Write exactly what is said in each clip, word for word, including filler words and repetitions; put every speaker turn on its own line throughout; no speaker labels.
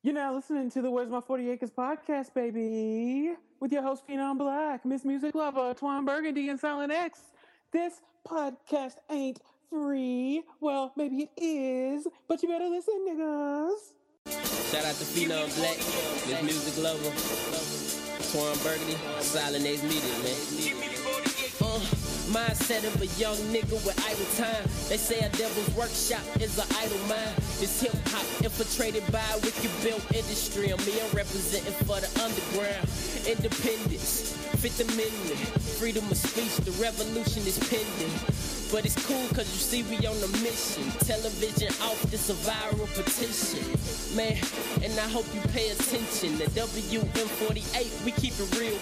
You're now listening to the Where's My forty Acres podcast, baby, with your host, Phenom Black, Miss Music Lover, Twan Burgundy, and Silent X. This podcast ain't free. Well, maybe it is, but you better listen, niggas.
Shout out to Phenom Black, Miss Music Lover, Twan Burgundy, Silent X Media, man. Uh, mindset of a young nigga with idle time. They say a devil's workshop is an idle mind. This hip hop infiltrated by a wicked built industry. I'm here representing for the underground. Independence, Fifth Amendment, freedom of speech, the revolution is pending. But it's cool cause you see we on a mission. Television off, this a viral petition. Man, and I hope you pay attention. The W M forty-eight, we keep it real.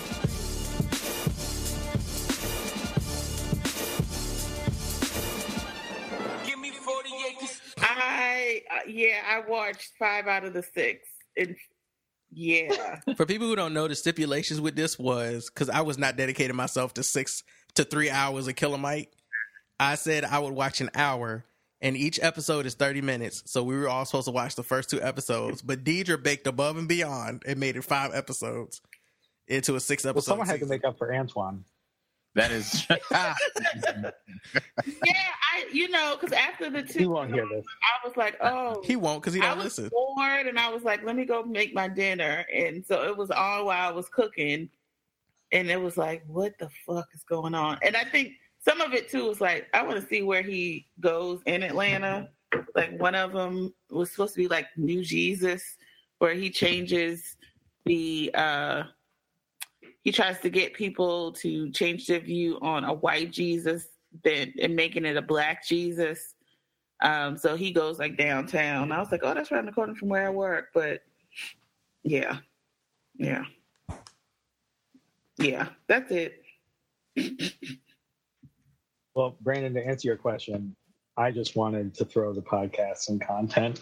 I uh, yeah, I watched five out of the six. And yeah.
For people who don't know, the stipulations with this was because I was not dedicating myself to six to three hours of Killer Mike. I said I would watch an hour, and each episode is thirty minutes. So we were all supposed to watch the first two episodes, but Deidre baked above and beyond and made it five episodes into a six episode.
Well, someone
season.
had to make up for Antoine.
That is.
Yeah, I you know because after the two,
He won't hear this.
I was like, oh,
He won't because he
I
don't
was
listen.
bored, and I was like, let me go make my dinner, and so it was on while I was cooking, and it was like, what the fuck is going on? And I think some of it too was like, I want to see where he goes in Atlanta. Like one of them was supposed to be like New Jesus, where he changes the. uh He tries to get people to change their view on a white Jesus then and making it a black Jesus. Um, so he goes like downtown. I was like, oh, that's around the corner from where I work. But yeah, yeah, yeah, that's it.
Well, Brandon, to answer your question, I just wanted to throw the podcast some content.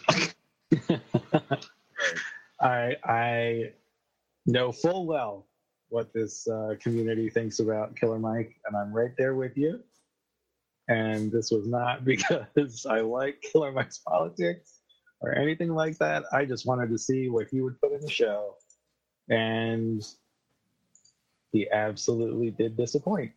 I I know full well what this uh, community thinks about Killer Mike, and I'm right there with you. And this was not because I like Killer Mike's politics or anything like that. I just wanted to see what he would put in the show, and he absolutely did disappoint.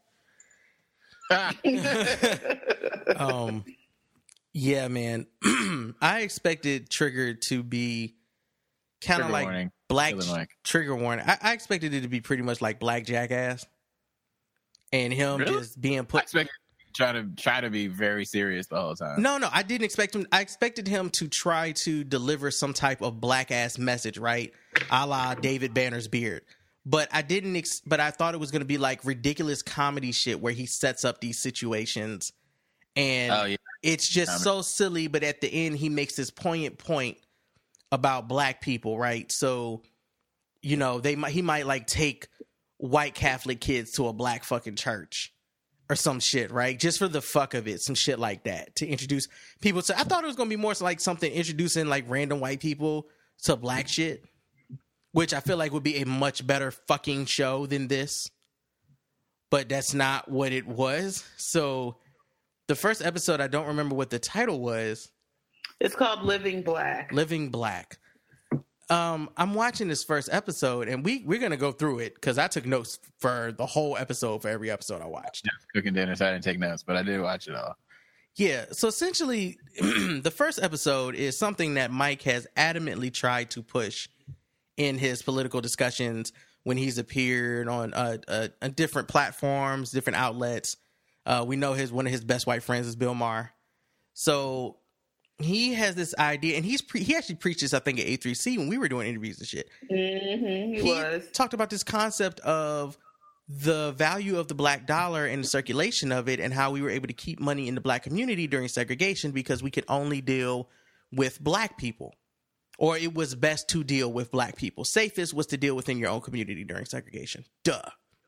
um, yeah, man. I expected Trigger to be kind of
Trigger
like
warning.
Black
Killer Mike.
Trigger warning. I, I expected it to be pretty much like Black Jackass, and him
Really?
just being
I
put.
expect try to try to be very serious the whole time.
No, no, I didn't expect him. I expected him to try to deliver some type of black ass message, right, a la David Banner's beard. But I didn't. Ex- but I thought it was going to be like ridiculous comedy shit where he sets up these situations, and
Oh, yeah.
it's just
Comedy.
so silly. But at the end, he makes this poignant point about black people, right? So, you know, they might he might like take white Catholic kids to a black fucking church or some shit, right? Just for the fuck of it, some shit like that to introduce people to. I thought it was gonna be more like something introducing like random white people to black shit, which I feel like would be a much better fucking show than this. But that's not what it was. So the first episode, I don't remember what the title was.
It's called Living Black.
Living Black. Um, I'm watching this first episode, and we we're gonna go through it because I took notes for the whole episode for every episode I watched.
Yeah, cooking dinner, so I didn't take notes, but I did watch it all.
Yeah, so essentially, the first episode is something that Mike has adamantly tried to push in his political discussions when he's appeared on uh, uh, on different platforms, different outlets. Uh, we know his one of his best white friends is Bill Maher, so he has this idea, and he's pre- he actually preached this, I think, at A three C when we were doing interviews and shit.
Mm-hmm, he,
He
was.
talked about this concept of the value of the black dollar and the circulation of it, and how we were able to keep money in the black community during segregation because we could only deal with black people, or it was best to deal with black people. Safest was to deal within your own community during segregation. Duh.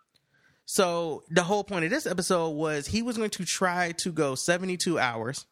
So the whole point of this episode was he was going to try to go seventy-two hours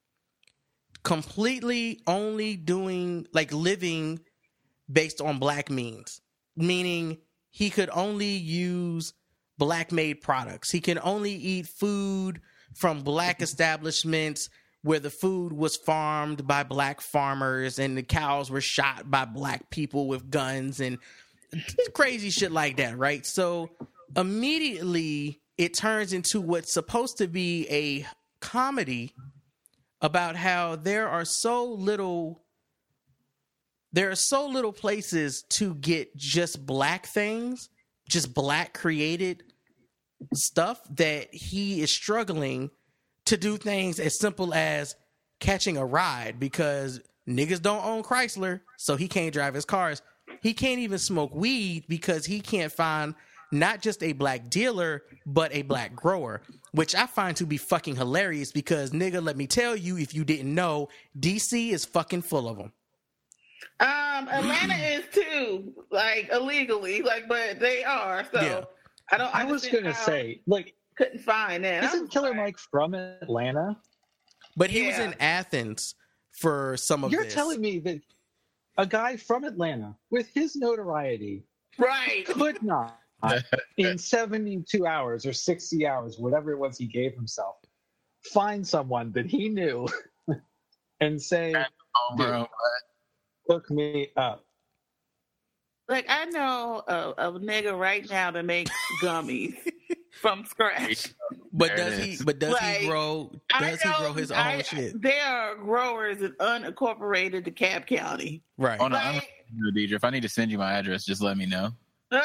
completely only doing like living based on black means, meaning he could only use black made products. He can only eat food from black establishments where the food was farmed by black farmers and the cows were shot by black people with guns and crazy shit like that, right? So immediately it turns into what's supposed to be a comedy about how there are so little there are so little places to get just black things, just black created stuff, that he is struggling to do things as simple as catching a ride because niggas don't own Chrysler, so he can't drive his cars. He can't even smoke weed because he can't find not just a black dealer, but a black grower, which I find to be fucking hilarious because, nigga, let me tell you, if you didn't know, D C is fucking full of them.
Um, Atlanta is too, like illegally, like, but they are. So
Yeah.
I don't.
I was gonna say, like,
couldn't find that. I
isn't
was
Killer
like,
Mike from Atlanta?
But he was
Yeah.
in Athens for some of
You're
this.
telling me that a guy from Atlanta with his notoriety
right?
could not, in seventy-two hours or sixty hours, whatever it was he gave himself, find someone that he knew and say,
Oh, bro.
hook me up.
Like I know a, a nigga right now that makes gummies from scratch.
But
There
does
it
he?
is.
But does
Like,
he grow?
I
Does he
know-
grow his own
I-
shit?
There are growers in unincorporated DeKalb County.
Right.
Oh, no, I'm
Like,
Deidre. If I need to send you my address, just let me know.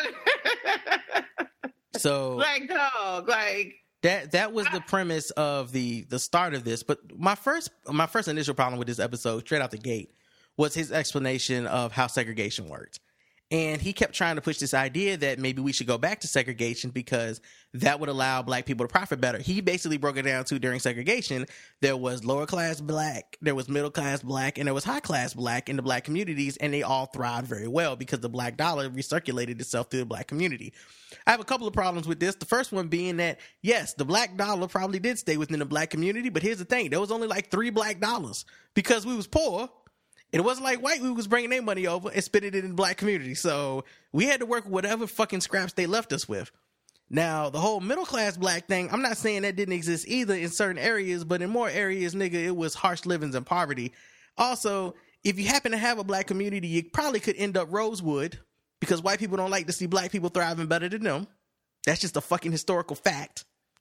So
like dog, like
that that was the premise of the the start of this. But my first my first initial problem with this episode, straight out the gate, was his explanation of how segregation worked. And he kept trying to push this idea that maybe we should go back to segregation because that would allow black people to profit better. He basically broke it down to, during segregation, there was lower class black, there was middle class black, and there was high class black in the black communities, and they all thrived very well because the black dollar recirculated itself through the black community. I have a couple of problems with this. The first one being that, yes, the black dollar probably did stay within the black community, but here's the thing. There was only like three black dollars because we was poor. It wasn't like white we was bringing their money over and spending it in the black community. So we had to work with whatever fucking scraps they left us with. Now, the whole middle class black thing, I'm not saying that didn't exist either in certain areas, but in more areas, nigga, it was harsh livings and poverty. Also, if you happen to have a black community, you probably could end up Rosewood because white people don't like to see black people thriving better than them. That's just a fucking historical fact.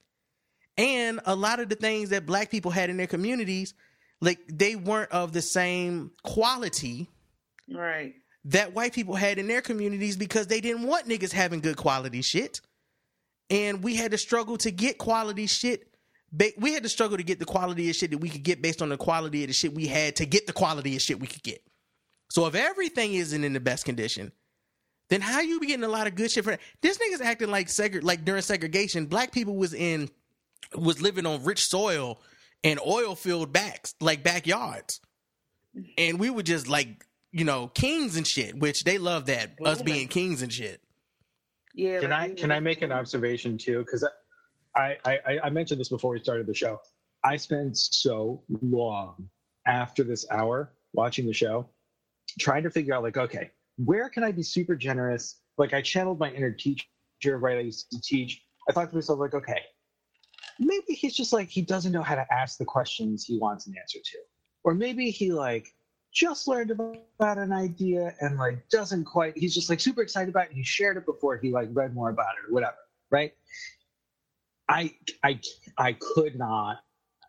And a lot of the things that black people had in their communities, like, they weren't of the same quality
right.
that white people had in their communities because they didn't want niggas having good quality shit. And we had to struggle to get quality shit. Ba- we had to struggle to get the quality of shit that we could get based on the quality of the shit we had to get the quality of shit we could get. So if everything isn't in the best condition, then how you be getting a lot of good shit for that? This nigga's acting like seg- like during segregation, black people was in was living on rich soil and oil-filled backs, like backyards. And we were just like, you know, kings and shit, which they love that, us being kings and shit.
Yeah.
Can I
like,
can I make an observation too? Because I, I I mentioned this before we started the show. I spent so long after this hour watching the show trying to figure out, like, okay, where can I be super generous? Like, I channeled my inner teacher, right? I used to teach. I thought to myself, like, okay, maybe he's just like, he doesn't know how to ask the questions he wants an answer to. Or maybe he like just learned about an idea and like doesn't quite, he's just like super excited about it. He shared it before he like read more about it or whatever, right? I, I, I could not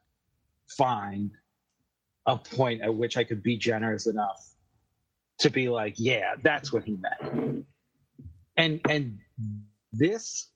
find a point at which I could be generous enough to be like, yeah, that's what he meant. And, and this,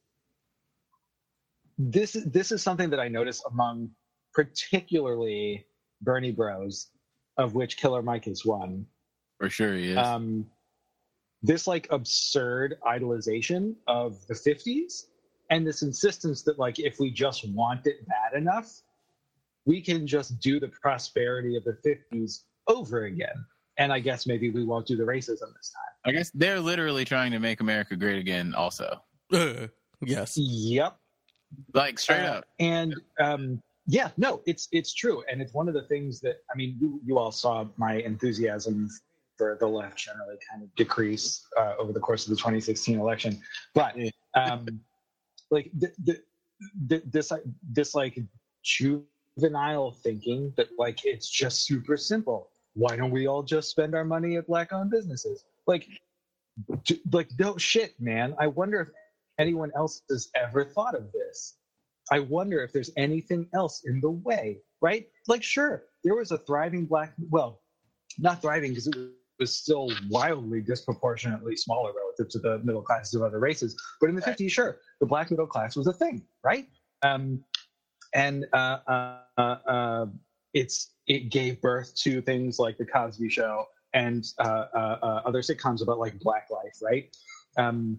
This is this is something that I notice among particularly Bernie Bros, of which Killer Mike is one.
For sure he is.
Um, this like absurd idolization of the fifties and this insistence that like if we just want it bad enough, we can just do the prosperity of the fifties over again. And I guess maybe we won't do the racism this time.
I guess they're literally trying to make America great again also.
Uh, yes.
Yep.
Like, straight
Uh,
up.
And um, yeah, no, it's it's true, and it's one of the things that I mean. You, you all saw my enthusiasm for the left generally kind of decrease uh, over the course of the twenty sixteen election, but um, like the, the, the, this this like juvenile thinking that like it's just super simple. Why don't we all just spend our money at black-owned businesses? Like, j- like no shit, man. I wonder if anyone else has ever thought of this. I wonder if there's anything else in the way, right? Like, sure, there was a thriving black, well, not thriving because it was still wildly disproportionately smaller relative to the middle classes of other races. But in the fifties, sure, the black middle class was a thing, right? Um, and uh, uh, uh, it's it gave birth to things like The Cosby Show and uh, uh, uh, other sitcoms about like Black life, right? Um,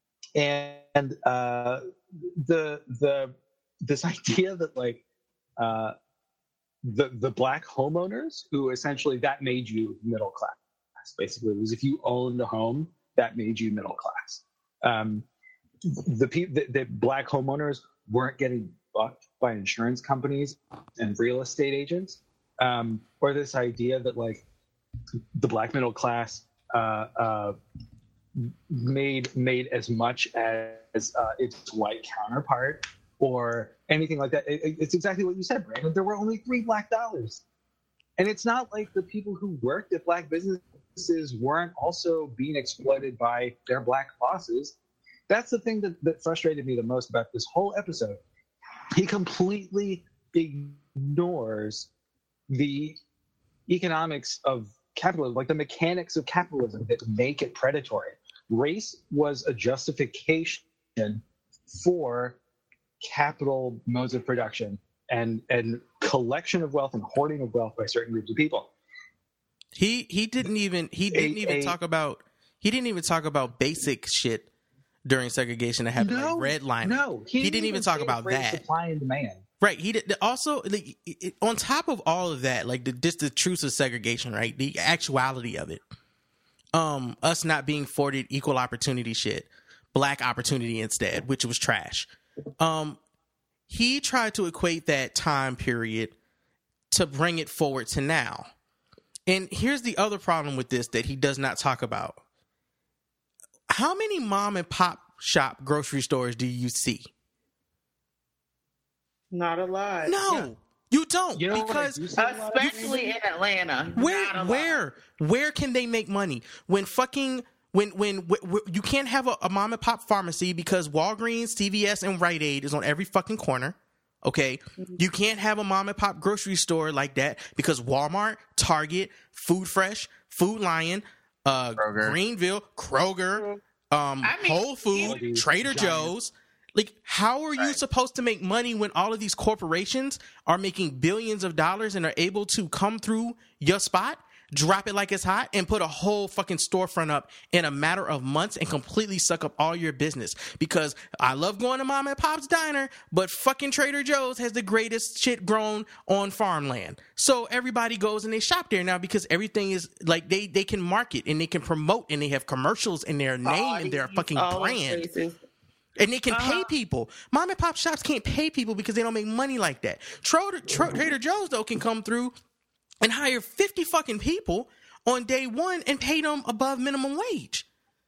and uh, the the this idea that like uh, the the black homeowners who essentially that made you middle class, basically, was if you owned a home that made you middle class. Um, the people that, that black homeowners weren't getting fucked by insurance companies and real estate agents, um, or this idea that like the black middle class uh, uh, made made as much as uh, its white counterpart or anything like that. It, it's exactly what you said, Brandon. There were only three black dollars. And it's not like the people who worked at black businesses weren't also being exploited by their black bosses. That's the thing that, that frustrated me the most about this whole episode. He completely ignores the economics of capitalism, like the mechanics of capitalism that make it predatory. Race was a justification for capital modes of production and and collection of wealth and hoarding of wealth by certain groups of people.
He he didn't even he didn't
A-
even
a-
talk about he didn't even talk about basic shit during segregation that happened,
No,
like redlining.
no,
he, didn't even talk
say
about
phrase
that.
Supply and demand.
Right. He did also like, it, on top of all of that, like the just the truth of segregation, right? The actuality of it. Um, us not being afforded equal opportunity shit, black opportunity instead, which was trash. Um, he tried to equate that time period to bring it forward to now. And here's the other problem with this that he does not talk about. How many mom and pop shop grocery stores do you see?
Not a lot.
No,
Yeah.
you don't.
You know what I
because
do see a lot of?
Especially in Atlanta.
where
Not a lot.
where where can they make money when fucking when when w- w- you can't have a, a mom and pop pharmacy because Walgreens, C V S, and Rite Aid is on every fucking corner. Okay, you can't have a mom and pop grocery store like that because Walmart, Target, Food Fresh, Food Lion, uh,
Kroger.
Greenville, Kroger, um,
I mean,
Whole Foods,
Aldi,
Trader
Giant.
Joe's. Like, how are you
Right.
supposed to make money when all of these corporations are making billions of dollars and are able to come through your spot, drop it like it's hot, and put a whole fucking storefront up in a matter of months and completely suck up all your business? Because I love going to Mom and Pop's Diner, but fucking Trader Joe's has the greatest shit grown on farmland. So everybody goes and they shop there now because everything is like they, they can market and they can promote and they have commercials in their name and their fucking
All those
brand.
places.
And they can
Uh-huh.
pay people. Mom and pop shops can't pay people because they don't make money like that. Trader, Tra- Trader Joe's, though, can come through and hire fifty fucking people on day one and pay them above minimum wage.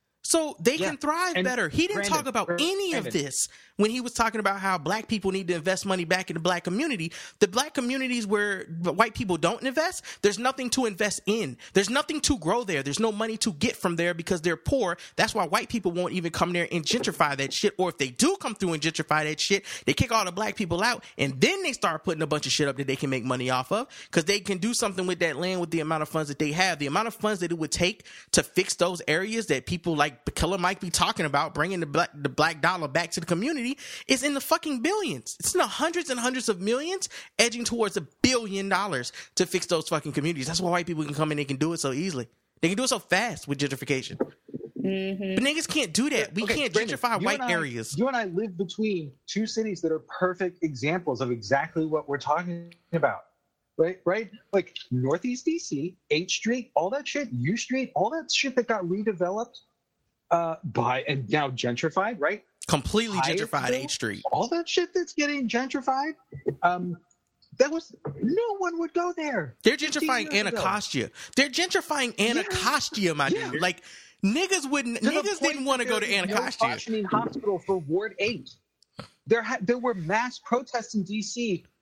So they
Yeah.
can thrive
And
better. He didn't
Brandon,
talk about any of
Brandon.
this when he was talking about how black people need to invest money back in the black community. The black communities where white people don't invest, there's nothing to invest in. There's nothing to grow there. There's no money to get from there because they're poor. That's why white people won't even come there and gentrify that shit. Or if they do come through and gentrify that shit, they kick all the black people out and then they start putting a bunch of shit up that they can make money off of because they can do something with that land with the amount of funds that they have. The amount of funds that it would take to fix those areas that people like Killer Mike be talking about, bringing the black, the black dollar back to the community, is in the fucking billions. It's in the hundreds and hundreds of millions, edging towards a billion dollars to fix those fucking communities. That's why white people can come in and they can do it so easily. They can do it so fast with gentrification.
Mm-hmm.
But niggas can't do that. We
Okay,
can't
Brandon,
gentrify
you
white
and I-
areas.
You and I live between two cities that are perfect examples of exactly what we're talking about. Right, right? Like Northeast D C, H Street, all that shit, U Street, all that shit that got redeveloped uh, by and now gentrified, right?
Completely gentrified
Hyattsville,
H Street.
All that shit that's getting gentrified, um, that was no one would go there.
They're
fifteen
gentrifying
years ago.
Anacostia. They're gentrifying Anacostia, my
Yeah.
dude. Like niggas wouldn't.
To the
Niggas
point
didn't want to
that
go to
there was
Anacostia.
No functioning hospital for Ward Eight. There, ha- there were mass protests in D C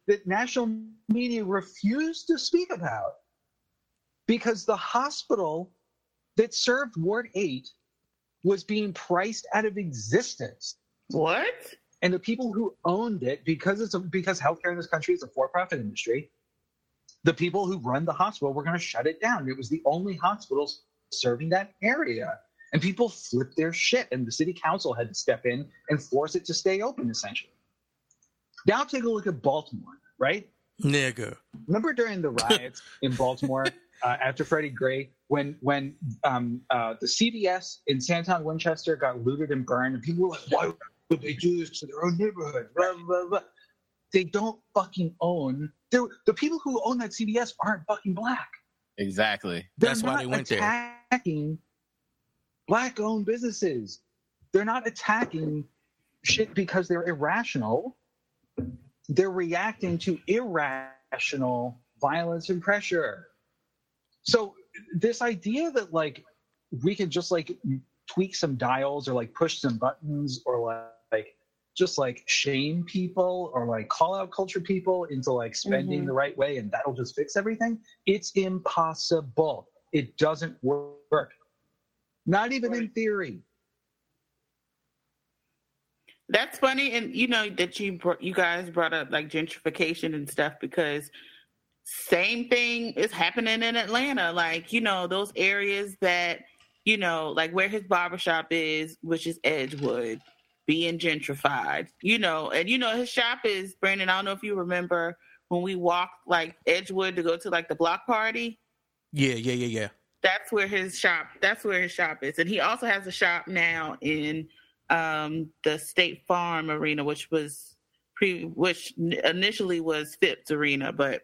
that national media refused to speak about because the hospital that served Ward eight was being priced out of existence.
What?
And the people who owned it, because it's a, because healthcare in this country is a for-profit industry, the people who run the hospital were going to shut it down. It was the only hospital serving that area. And people flipped their shit, and the city council had to step in and force it to stay open, essentially. Now take a look at Baltimore, right?
Nigga.
Remember during the riots in Baltimore uh, after Freddie Gray, when when um, uh, the C V S in Sandtown, Winchester got looted and burned, and people were like, why would they do this to their own neighborhood? Blah, blah, blah. They don't fucking own. The people who own that C V S aren't fucking black.
Exactly.
They're
That's why they went there.
Attacking black-owned businesses. They're not attacking shit because they're irrational. They're reacting to irrational violence and pressure. So this idea that like we can just like tweak some dials or like push some buttons or like, like just like shame people or like call out culture people into like spending mm-hmm. the right way and that'll just fix everything. It's impossible. It doesn't work. Not even right. in theory.
That's funny, and you know that you br- you guys brought up like gentrification and stuff because same thing is happening in Atlanta. Like, you know, those areas that, you know, like where his barbershop is, which is Edgewood, being gentrified, you know, and you know his shop is, Brandon, I don't know if you remember when we walked like Edgewood to go to like the block party.
Yeah, yeah, yeah, yeah.
That's where his shop, that's where his shop is. And he also has a shop now in um, the State Farm Arena, which was pre, which initially was Phipps Arena. But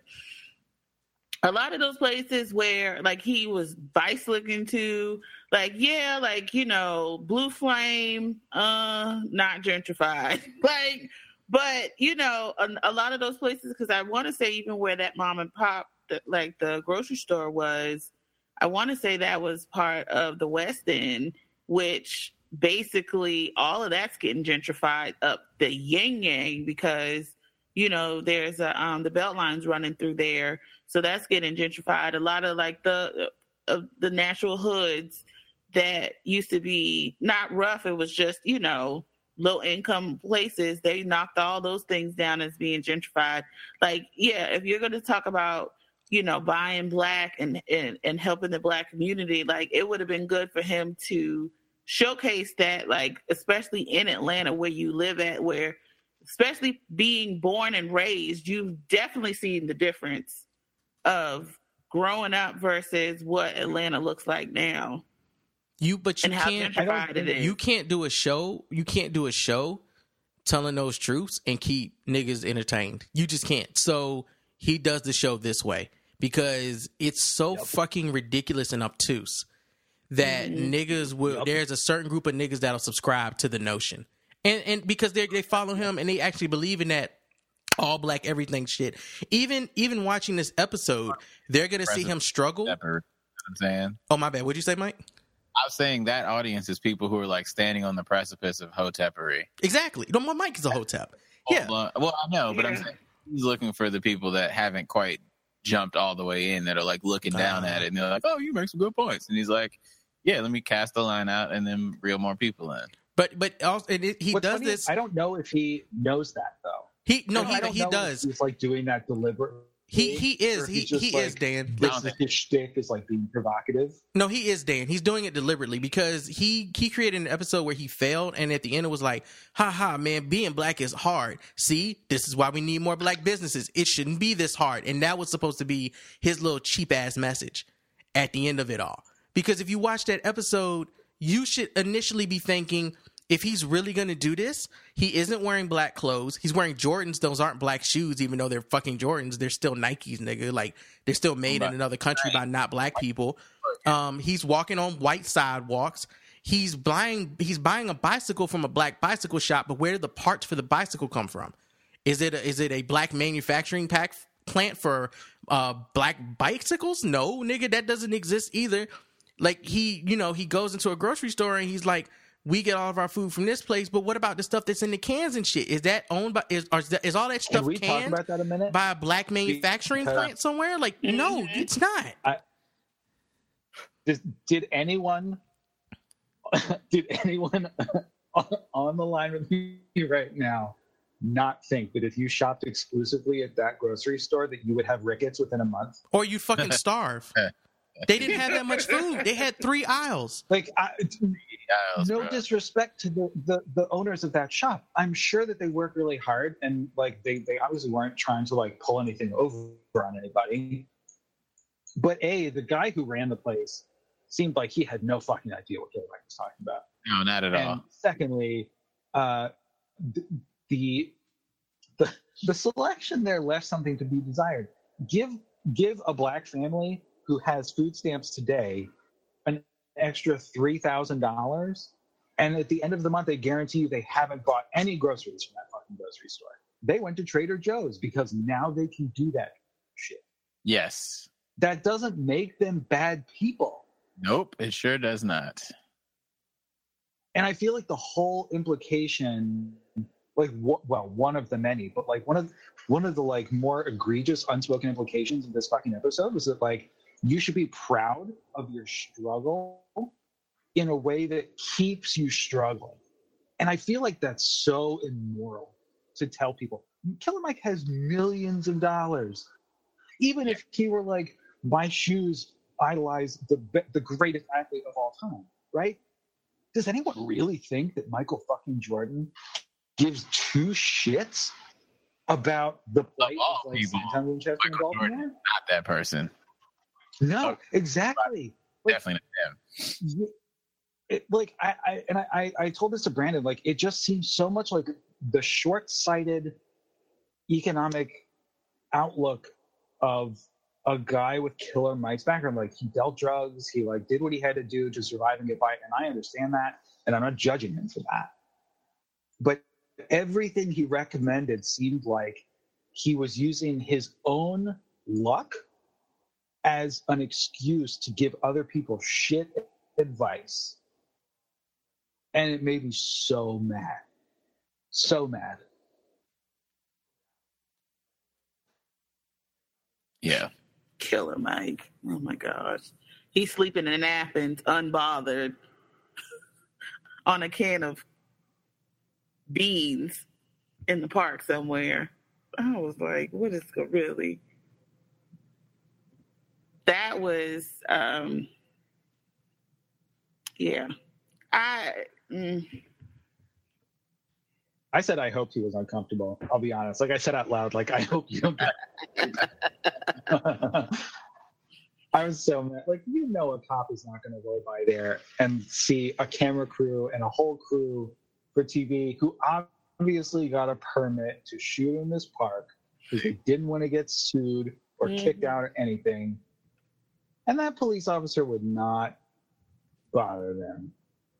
a lot of those places where like he was vice looking to, like, yeah, like, you know, Blue Flame, uh, not gentrified. like, but, you know, a, a lot of those places, because I want to say even where that mom and pop, the, like the grocery store was, I want to say that was part of the West End, which basically all of that's getting gentrified up the yin yang because, you know, there's a, um, the belt lines running through there. So that's getting gentrified. A lot of like the, uh, the natural hoods that used to be not rough. It was just, you know, low income places. They knocked all those things down as being gentrified. Like, yeah, if you're going to talk about, you know, buying black and, and, and helping the black community, like it would have been good for him to showcase that, like, especially in Atlanta where you live at, where especially being born and raised, you've definitely seen the difference of growing up versus what Atlanta looks like now.
You, but you
and how
can't,
gentrified it is.
You can't do a show. You can't do a show telling those truths and keep niggas entertained. You just can't. So he does the show this way because it's so yep. fucking ridiculous and obtuse that mm-hmm. niggas will, yep. there's a certain group of niggas that'll subscribe to the notion. And and because they they follow him and they actually believe in that all black everything shit. Even even watching this episode, they're gonna see him struggle.
Pepper, I'm saying.
Oh my bad. What'd you say, Mike?
I was saying that audience is people who are like standing on the precipice of hotepery.
Exactly. No, my Mike is a hotep. Yeah.
Well, well, I know, but yeah. I'm saying he's looking for the people that haven't quite jumped all the way in, that are like looking down uh, at it, and they're like, "Oh, you make some good points," and he's like, "Yeah, let me cast the line out and then reel more people in." But
but also, and it, he
What's
does
funny,
this.
I don't know if he knows that though.
He no,
I
he he does.
He's like doing that deliberately.
He he is he he
like,
is Dan.
This is his shtick is like being provocative.
No, he is Dan. He's doing it deliberately because he he created an episode where he failed, and at the end it was like, "Ha ha, man, being black is hard. See, this is why we need more black businesses. It shouldn't be this hard." And that was supposed to be his little cheap ass message at the end of it all. Because if you watch that episode, you should initially be thinking, if he's really going to do this, he isn't wearing black clothes. He's wearing Jordans. Those aren't black shoes, even though they're fucking Jordans. They're still Nikes, nigga. Like, they're still made in another country by not black people. Um, he's walking on white sidewalks. He's buying he's buying a bicycle from a black bicycle shop, but where did the parts for the bicycle come from? Is it a, is it a black manufacturing pack plant for uh, black bicycles? No, nigga, that doesn't exist either. Like, he, you know, he goes into a grocery store and he's like, we get all of our food from this place, but what about the stuff that's in the cans and shit? Is that owned by is or is, that, is all that stuff
Can we talk
canned
about that a minute?
by a black manufacturing
Because-
plant somewhere? Like, no, it's not.
Did, did anyone did anyone on the line with me right now not think that if you shopped exclusively at that grocery store that you would have rickets within a month?
Or you fucking starve. They didn't have that much food. They had three aisles.
Like, I,
Aisles,
no
bro.
disrespect to the, the, the owners of that shop. I'm sure that they work really hard, and like they, they obviously weren't trying to like pull anything over on anybody. But A, the guy who ran the place seemed like he had no fucking idea what Killer Mike was talking about.
No, not at
And
all.
secondly, uh, th- the the the selection there left something to be desired. Give give a black family who has food stamps today an extra three thousand dollars, and at the end of the month, they guarantee you they haven't bought any groceries from that fucking grocery store. They went to Trader Joe's because now they can do that shit.
Yes.
That doesn't make them bad people.
Nope, it sure does not.
And I feel like the whole implication, like, wh- well, one of the many, but like one of one of the like more egregious unspoken implications of this fucking episode was that like you should be proud of your struggle in a way that keeps you struggling. And I feel like that's so immoral to tell people. Killer Mike has millions of dollars. Even if he were like, my shoes idolize the be- the greatest athlete of all time, right? Does anyone really think that Michael fucking Jordan gives two shits about the plight
all
of like
people,
Santan Winchester and
Michael
Baltimore?
Jordan. Not that person.
No,
Oh,
exactly. Like,
Definitely not him.
you- it, like I, I and I, I I told this to Brandon. Like it just seems so much like the short-sighted economic outlook of a guy with Killer Mike's background. Like he dealt drugs, he like did what he had to do to survive and get by, and I understand that, and I'm not judging him for that. But everything he recommended seemed like he was using his own luck as an excuse to give other people shit advice. And it made me so mad. So mad.
Yeah.
Killer Mike. Oh my gosh. He's sleeping in Athens, unbothered, on a can of beans in the park somewhere. I was like, what is go- really? That was, um, yeah. I, mm,
I said I hoped he was uncomfortable. I'll be honest. Like I said out loud, like I hope you don't get I was so mad. Like, you know, a cop is not going to go by there and see a camera crew and a whole crew for T V who obviously got a permit to shoot in this park because they didn't want to get sued or
Mhm.
kicked out or anything. And that police officer would not bother them.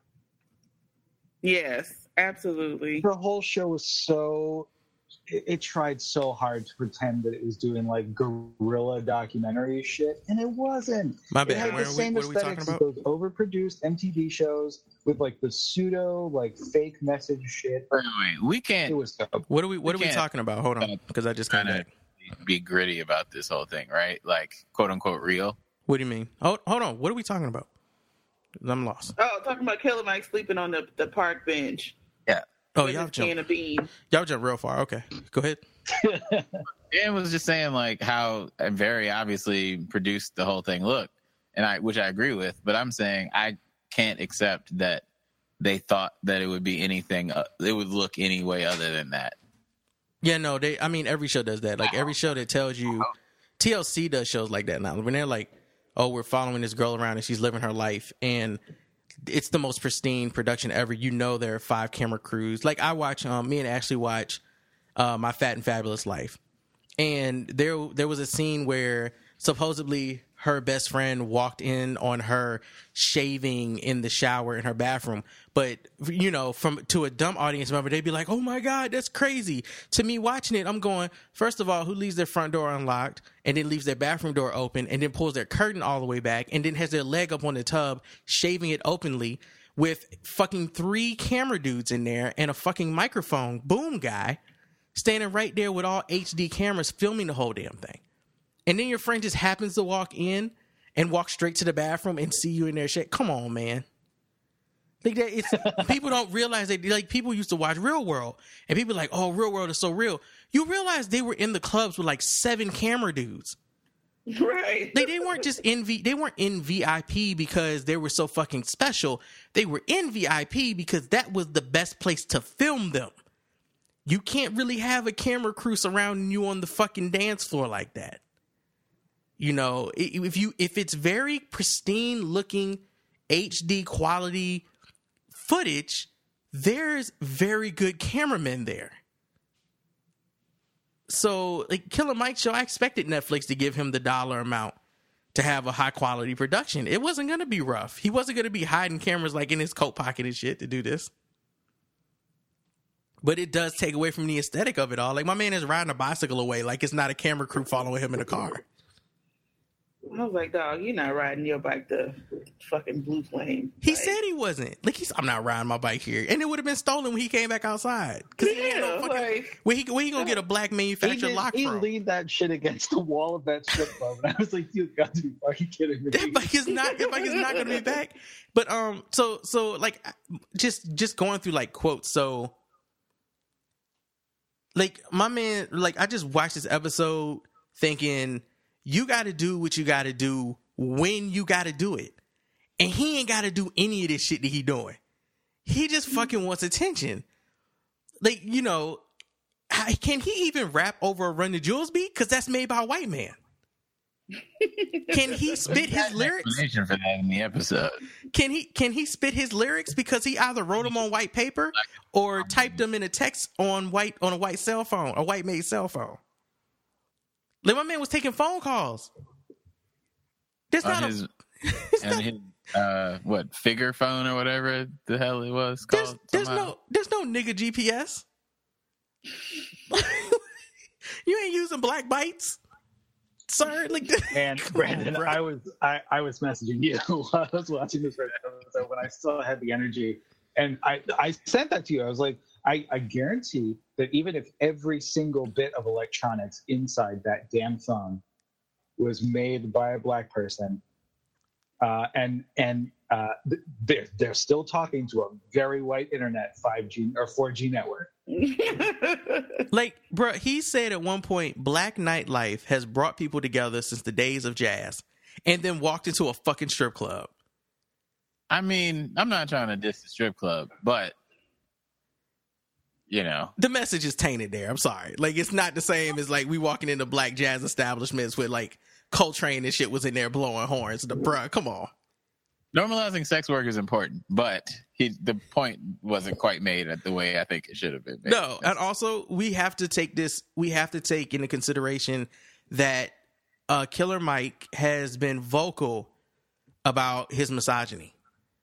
yes, absolutely.
The whole show was so it, it tried so hard to pretend that it was doing like guerrilla documentary shit, and it wasn't.
My
It
bad.
had
Where
the
are we,
same
what are we talking
aesthetics as
about?
those overproduced M T V shows with like the pseudo like fake message shit.
Wait, wait, we
It
can't
was dope.
What are we What
We
are we
can't-
talking about? Hold on, because I just came
Kinda-
back.
be gritty about this whole thing, right? Like, quote unquote, real.
What do you mean? Hold Hold on. What are we talking about? I'm lost.
Oh, talking about Killer Mike sleeping on the, the park bench
Oh,
with
y'all
his can
jump.
of beans.
Y'all jump real far. Okay, go ahead.
Dan was just saying like how very obviously produced the whole thing look, and I, which I agree with. But I'm saying I can't accept that they thought that it would be anything. Uh, it would look any way other than that.
Yeah, no, they. I mean, every show does that. Like every show that tells you, T L C does shows like that now. When they're like, "Oh, we're following this girl around and she's living her life," and it's the most pristine production ever. You know, there are five camera crews. Like I watch, um, me and Ashley watch, uh, My Fat and Fabulous Life, and there there was a scene where supposedly her best friend walked in on her shaving in the shower in her bathroom. But, you know, from to a dumb audience member, they'd be like, oh, my God, that's crazy. To me, watching it, I'm going, first of all, who leaves their front door unlocked and then leaves their bathroom door open and then pulls their curtain all the way back and then has their leg up on the tub, shaving it openly with fucking three camera dudes in there and a fucking microphone boom guy standing right there with all H D cameras filming the whole damn thing. And then your friend just happens to walk in and walk straight to the bathroom and see you in there shit. Come on, man. Like that, it's people don't realize that, like, people used to watch Real World and people are like, oh, Real World is so real. You realize they were in the clubs with like seven camera dudes.
Right.
They, they weren't just in V they weren't in V I P because they were so fucking special. They were in V I P because that was the best place to film them. You can't really have a camera crew surrounding you on the fucking dance floor like that. You know, if you if it's very pristine looking H D quality footage, there's very good cameramen there. So, like, Killer Mike show, I expected Netflix to give him the dollar amount to have a high quality production. It wasn't going to be rough. He wasn't going to be hiding cameras like in his coat pocket and shit to do this. But it does take away from the aesthetic of it all. Like, my man is riding a bicycle away like it's not a camera crew following him in a car.
I was like, dog, you're not riding your bike the fucking Blue Flame.
He
like,
said he wasn't. Like, he's, I'm not riding my bike here. And it would have been stolen when he came back outside.
Yeah,
he ain't no fucking,
like,
where he, where he gonna get a black
He,
manufactured
did,
lock
he
from?
leaned that shit against the wall of that strip club, and I was like, "You got to be fucking kidding me!"
That bike is not. That bike is not going to be back. But um, so so like, just just going through like quotes. So, like, my man, like, I just watched this episode thinking, you got to do what you got to do when you got to do it, and he ain't got to do any of this shit that he doing. He just fucking wants attention. Like, you know, can he even rap over a Run the Jewels beat? Because that's made by a white man. Can he spit his lyrics?
Explanation for that in the episode.
Can he can he spit his lyrics because he either wrote them on white paper or typed them in a text on white on a white cell phone, a white made cell phone? Like, my man was taking phone calls. There's
On
not
his,
a it's
and
not,
his uh, what figure phone or whatever the hell it was
there's,
called.
there's
somehow.
no there's no nigga G P S. You ain't using black bytes, sir. Like,
And Brandon, I was I, I was messaging you while I was watching this first episode when I still had the energy, and I I sent that to you. I was like, I, I guarantee that even if every single bit of electronics inside that damn phone was made by a black person, uh, and and uh, they're they're still talking to a very white internet five G or four G network.
like, bro, he said at one point, black nightlife has brought people together since the days of jazz, and then walked into a fucking strip club.
I mean, I'm not trying to diss the strip club, but you know,
The message is tainted there. I'm sorry. Like, it's not the same as like we walking into black jazz establishments with like Coltrane and shit was in there blowing horns. The bruh, come on.
normalizing sex work is important, but he the point wasn't quite made the way I think it should have been made.
No, and also we have to take this. We have to take into consideration that uh, Killer Mike has been vocal about his misogyny,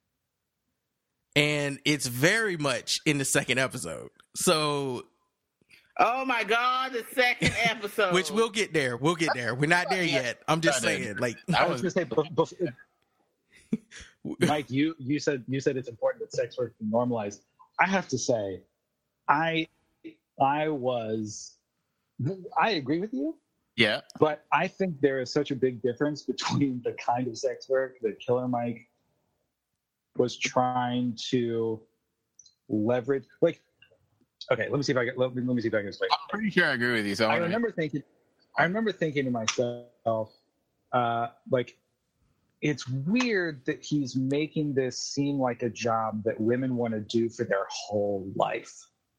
and it's very much in the second episode. So,
oh my God, the second episode.
which we'll get there. We'll get there. We're not there yet. I'm just saying, like,
I was going to say, bef- bef- Mike, you you said you said it's important that sex work be normalized. I have to say, I I was I agree with you.
Yeah,
But I think there is such a big difference between the kind of sex work that Killer Mike was trying to leverage. Like, okay, let me see if I can. Let me, let me see if I can explain.
I'm pretty sure I agree with you. So I,
I
wanna-
remember thinking, I remember thinking to myself, uh, like, it's weird that he's making this seem like a job that women want to do for their whole life.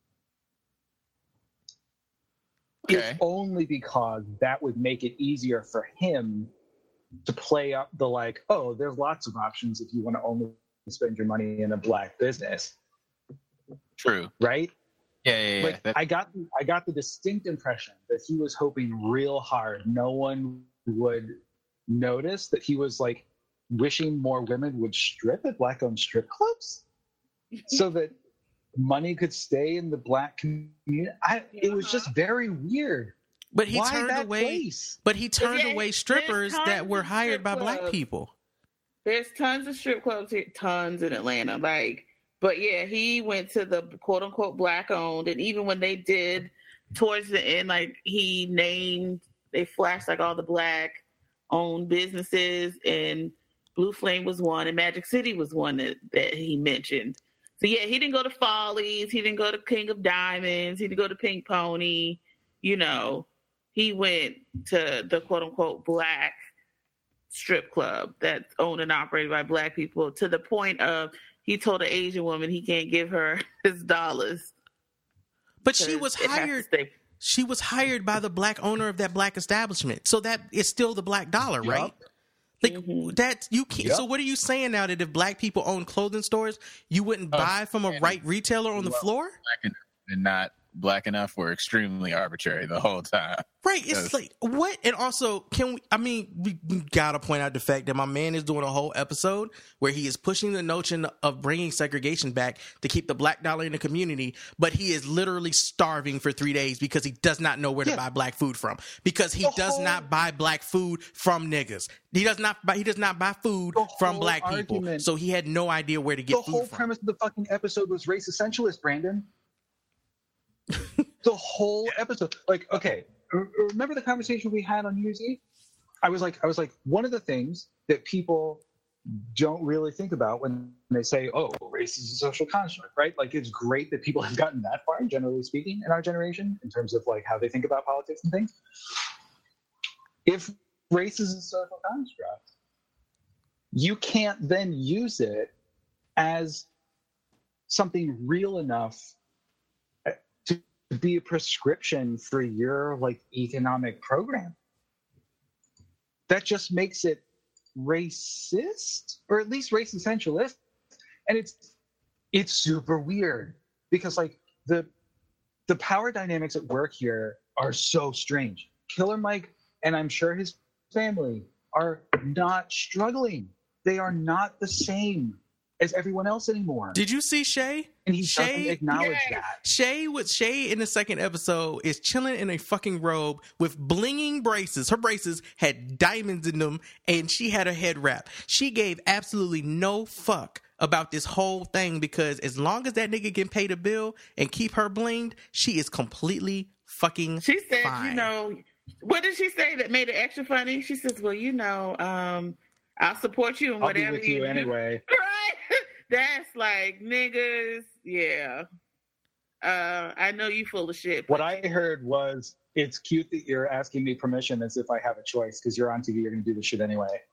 Okay.
If only because that would make it easier for him to play up the like, oh, there's lots of options if you want to only spend your money in a black business,
True.
right?
Yeah, yeah, yeah.
Like,
That-
I got I got the distinct impression that he was hoping real hard no one would notice that he was like wishing more women would strip at black-owned strip clubs so that money could stay in the black community. I, it was just very weird.
but he
Why
turned
that
away.
place?
But he turned
Yeah,
away
there's
strippers
tons
that were
of
hired
strip
by black
clubs.
people.
There's tons of strip clubs here, tons in Atlanta. Like, but yeah, he went to the quote unquote black owned, and even when they did towards the end, like he named, they flashed like all the black owned businesses, and Blue Flame was one, and Magic City was one that, that he mentioned. So yeah, he didn't go to Follies, he didn't go to King of Diamonds, he didn't go to Pink Pony. You know, he went to the quote unquote black strip club that's owned and operated by black people, to the point of he told an Asian woman he can't give her his dollars.
But she was hired. She was hired by the black owner of that black establishment, so that is still the black dollar,
Yep.
right? Like
Mhm.
that you can't.
Yep.
So what are you saying now, that if black people own clothing stores, you wouldn't
Oh,
buy from a
yeah.
right retailer on the
Well,
floor?
Black and, and not black enough were extremely arbitrary the whole time.
Right. It's
Yes.
like what? And also, can we? I mean, we gotta point out the fact that my man is doing a whole episode where he is pushing the notion of bringing segregation back to keep the black dollar in the community, but he is literally starving for three days because he does not know where to
Yeah.
buy black food from, because he
The
does
whole-
not buy black food from niggas. He does not buy. He does not buy food
The
from
whole
black people,
argument-
so he had no idea where to
The
get
whole
food from.
premise of the fucking episode was race essentialist, Brandon. The whole episode, like, okay, r- remember the conversation we had on New Year's Eve? I was like, I was like, one of the things that people don't really think about when they say, "Oh, race is a social construct," right? Like, it's great that people have gotten that far, generally speaking, in our generation, in terms of like how they think about politics and things. If race is a social construct, you can't then use it as something real enough to be a prescription for your like economic program. That just makes it racist, or at least race essentialist. And it's it's super weird because like the the power dynamics at work here are so strange. Killer Mike, and I'm sure his family, are not struggling. They are not the same as everyone else anymore.
Did you see Shay?
And he
Shay-
doesn't acknowledge
Yes.
that.
Shay with Shay in the second episode is chilling in a fucking robe with blinging braces. Her braces had diamonds in them, and she had her head wrap. She gave absolutely no fuck about this whole thing, because as long as that nigga can pay the bill and keep her blinged, she is completely fucking
She said,
fine.
you know, what did she say that made it extra funny? She says, well, you know, um, I'll support you in
I'll be
whatever
with you
do.
anyway.
Right? That's like, niggas, yeah. Uh, I know you full of shit.
What I heard was, it's cute that you're asking me permission as if I have a choice, because you're on T V, you're going to do this shit anyway.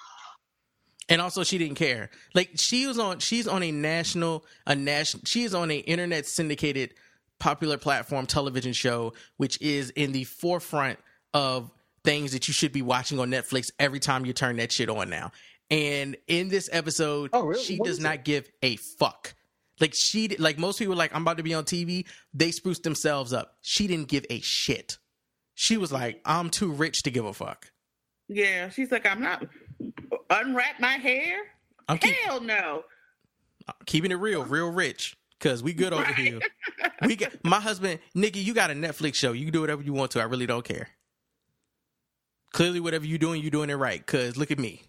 And also, she didn't care. Like, she was on, she's on a national, a national, she is on a internet syndicated popular platform television show, which is in the forefront of things that you should be watching on Netflix every time you turn that shit on now. And in this episode,
Oh, really?
she
What
does
is
not
it?
give a fuck. Like, she, like most people are like, I'm about to be on T V. They spruced themselves up. She didn't give a shit. She was like, I'm too rich to give a fuck.
Yeah, she's like, I'm not unwrap my hair.
I'm keep,
Hell no.
keeping it real, real rich. Cause we good over
Right.
here. We got my husband, Nikki, you got a Netflix show. You can do whatever you want to. I really don't care. Clearly, whatever you're doing, you're doing it right. Cause look at me.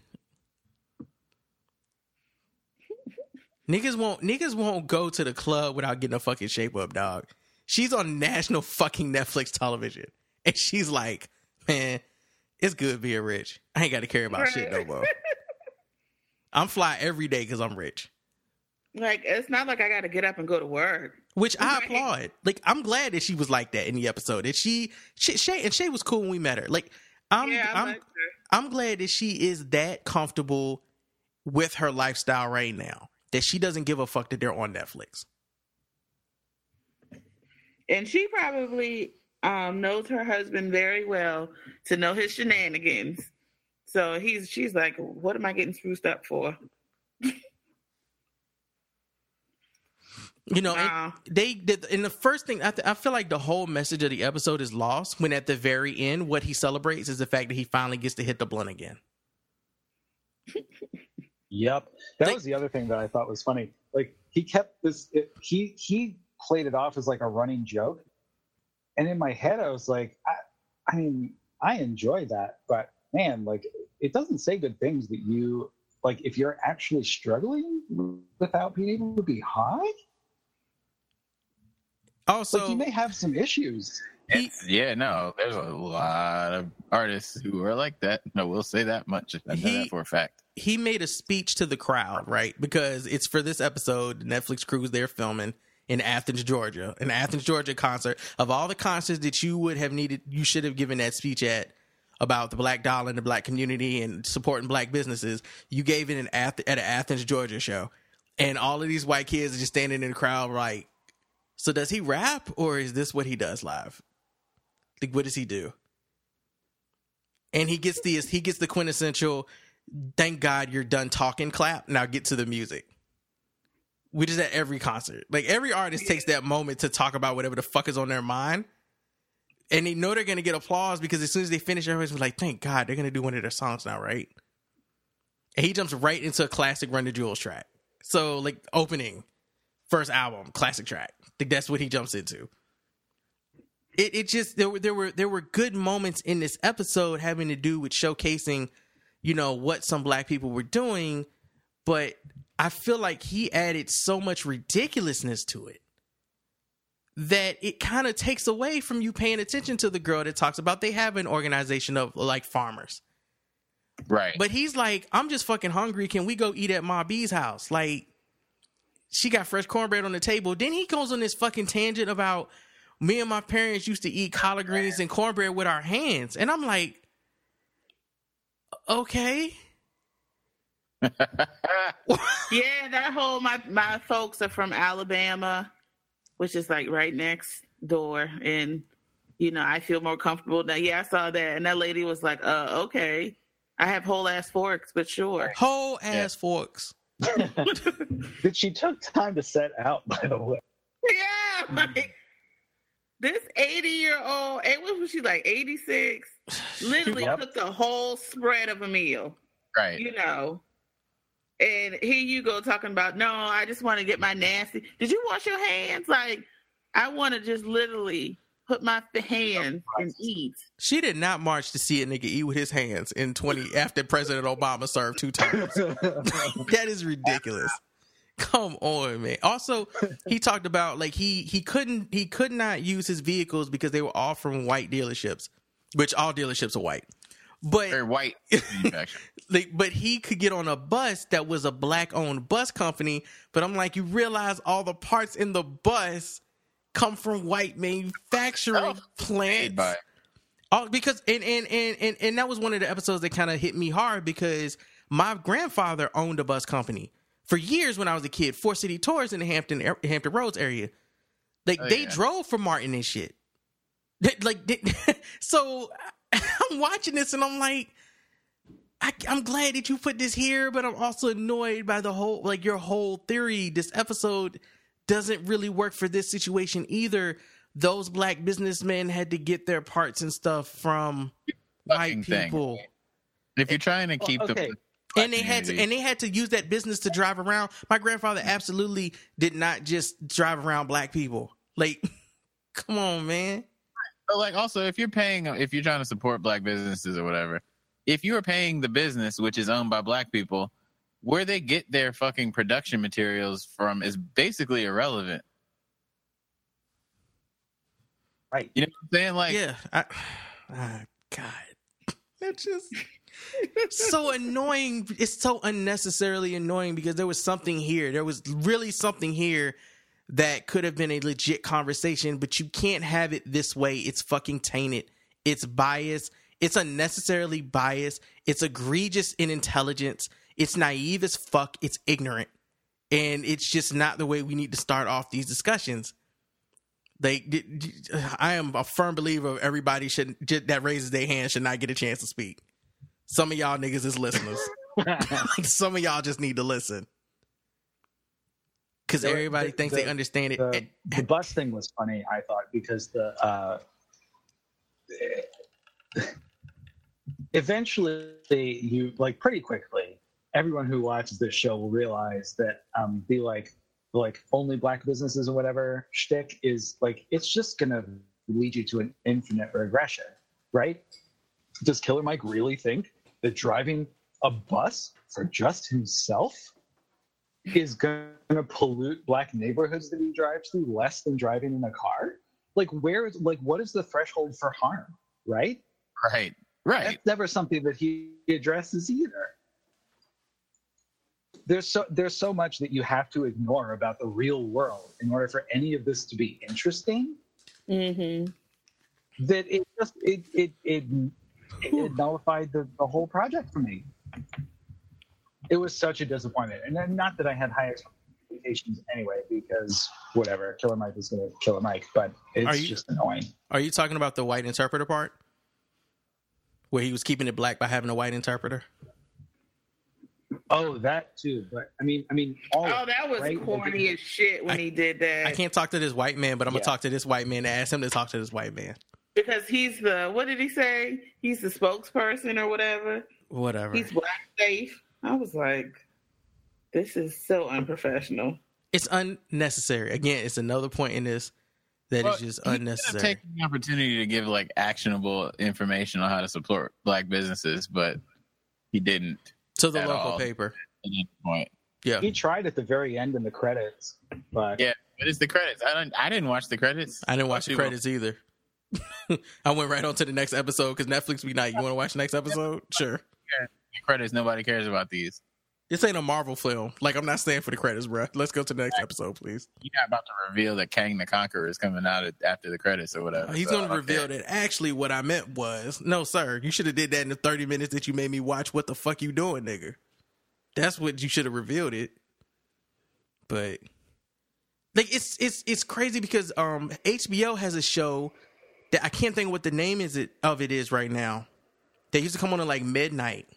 Niggas won't niggas won't go to the club without getting a fucking shape up, dog. She's on national fucking Netflix television. And she's like, man, it's good being rich. I ain't gotta care about
Right.
shit no more. I'm fly every day because I'm rich.
Like, it's not like I got to get up and go to work.
Which I
Right.
applaud. Like, I'm glad that she was like that in the episode. That she, she Shay, and Shay was cool when we met her. Like, I'm,
yeah, I
I'm,
like her.
I'm glad that she is that comfortable with her lifestyle right now. That she doesn't give a fuck that they're on Netflix.
And she probably um, knows her husband very well to know his shenanigans. So he's she's like, what am I getting spruced up for?
You know, and
Nah.
they did. And the first thing I, th- I feel like the whole message of the episode is lost when at the very end, what he celebrates is the fact that he finally gets to hit the blunt again.
Yep. That
Like-
was the other thing that I thought was funny. Like, he kept this, it, he he played it off as like a running joke. And in my head, I was like, I, I mean, I enjoy that, but man, like, it doesn't say good things that you like if you're actually struggling without being able to be high,
Also,
like you may have some issues.
he,
Yeah, no, there's a lot of artists who are like that. No, we'll say that much. I know
He-
that for a fact.
he made a speech to the crowd, right? Because it's for this episode, the Netflix crew is there filming in Athens, Georgia, an Athens, Georgia concert. Of all the concerts that you would have needed, you should have given that speech at about the Black dollar and the Black community and supporting Black businesses. You gave it in Ath- at an Athens, Georgia show. And all of these white kids are just standing in the crowd like, so does he rap or is this what he does live? Like, what does he do? And he gets the he gets the quintessential, thank God you're done talking clap. Now get to the music. Which is at every concert. Like every artist takes that moment to talk about whatever the fuck is on their mind. And they know they're going to get applause because as soon as they finish, everybody's like, thank God they're going to do one of their songs now, right? And he jumps right into a classic Run the Jewels track. So like opening, first album, classic track. I think that's what he jumps into. It it just there were there were there were good moments in this episode having to do with showcasing, you know, what some Black people were doing, but I feel like he added so much ridiculousness to it that it kind of takes away from you paying attention to the girl that talks about they have an organization of like farmers.
Right.
But he's like, I'm just fucking hungry. Can we go eat at Ma B's house? Like, she got fresh cornbread on the table. Then he goes on this fucking tangent about me and my parents used to eat collard greens and cornbread with our hands. And I'm like, okay.
Yeah, that whole my my folks are from Alabama, which is like right next door, and you know I feel more comfortable now. Yeah, I saw that, and that lady was like, "Uh, okay, I have whole ass forks, but sure."
Whole ass forks.
That she took time to set out, by the way.
Yeah, like this eighty year old, and what was she like, eighty-six? Literally
Yep.
took the whole spread of a meal,
Right.
you know. And here you go talking about, no, I just want to get my nasty. Did you wash your hands? Like, I want to just literally put my hands and eat.
She did not march to see a nigga eat with his hands in twenty after President Obama served two times. That is ridiculous. Come on, man. Also, he talked about like he he couldn't he could not use his vehicles because they were all from white dealerships, which all dealerships are white. But
Very white manufacturer.
like, but he could get on a bus that was a Black-owned bus company. But I'm like, you realize all the parts in the bus come from white manufacturing
Oh,
plants.
Made by-
All, because and, and and and and that was one of the episodes that kind of hit me hard because my grandfather owned a bus company for years when I was a kid. Four City Tours in the Hampton Hampton Roads area. Like
Oh,
they
yeah.
drove for Martin and shit. They- like they, so, I'm watching this and I'm like, I, I'm glad that you put this here, but I'm also annoyed by the whole like your whole theory. This episode doesn't really work for this situation either. Those Black businessmen had to get their parts and stuff from
Fucking
white
thing.
people,
If you're trying to keep
okay.
the
and they had to and they had to use that business to drive around. My grandfather absolutely did not just drive around Black people. Like, come on, man.
But like also if you're paying if you're trying to support Black businesses or whatever, if you are paying the business which is owned by Black people, where they get their fucking production materials from is basically irrelevant.
Right.
You know what I'm saying? Like
Yeah, I, ah, God, that's just so annoying. It's so unnecessarily annoying because there was something here. There was really something here that could have been a legit conversation, but you can't have it this way. It's fucking tainted. It's biased. It's unnecessarily biased. It's egregious in intelligence. It's naive as fuck. It's ignorant. And it's just not the way we need to start off these discussions. Like, I am a firm believer of everybody should that raises their hand should not get a chance to speak. Some of y'all niggas is listeners. Like, some of y'all just need to listen. Because
The-
everybody
the-
thinks
the-
they understand it.
The, the bus thing was funny, I thought, because the uh, eventually you like pretty quickly everyone who watches this show will realize that um, the like the, like only Black businesses or whatever shtick is like it's just gonna lead you to an infinite regression, right? Does Killer Mike really think that driving a bus for just himself is going to pollute black neighborhoods that he drives through less than driving in a car? Like, where is, like, what is the threshold for harm, right?
Right, right.
That's never something that he addresses either. There's so there's so much that you have to ignore about the real world in order for any of this to be interesting.
Mm-hmm.
That it just it it it, it nullified the, the whole project for me. It was such a disappointment, and then not that I had high expectations anyway, because whatever, Killer Mike is going to Killer Mike, but it's
you,
just annoying.
Are you talking about the white interpreter part, where he was keeping it black by having a white interpreter?
Oh, that too. But I mean, I mean, all
Oh, that was
right?
corny as shit when
I-
he did that.
I can't talk to this white man, but I'm
Yeah.
gonna talk to this white man and ask him to talk to this white man.
Because he's the, what did he say? He's the spokesperson or whatever.
Whatever.
He's black safe. I was like, this is so unprofessional.
It's unnecessary. Again, it's another point in this that
Well,
is just
he could have
unnecessary.
taken the opportunity to give like actionable information on how to support black businesses, but he didn't.
To the
at
local
all.
paper.
At any point.
Yeah.
He tried at the very end in the credits, but
Yeah, but it's the credits. I don't. I didn't watch the credits.
I didn't watch the
People-
credits either. I went right on to the next episode because Netflix be like, you want to watch the next episode? Sure.
The credits. Nobody cares about these.
This ain't a Marvel film. Like, I'm not staying for the credits, bro. Let's go to the next episode, please.
You're not about to reveal that Kang the Conqueror is coming out at- after the credits or whatever.
He's
so
going
I
to
don't
reveal
care.
that actually what I meant was, no, sir, you should have did that in the thirty minutes that you made me watch. What the fuck you doing, nigga? That's what you should have revealed it. But like, it's it's it's crazy because um H B O has a show that I can't think of what the name is it of it is right now. They used to come on at like midnight,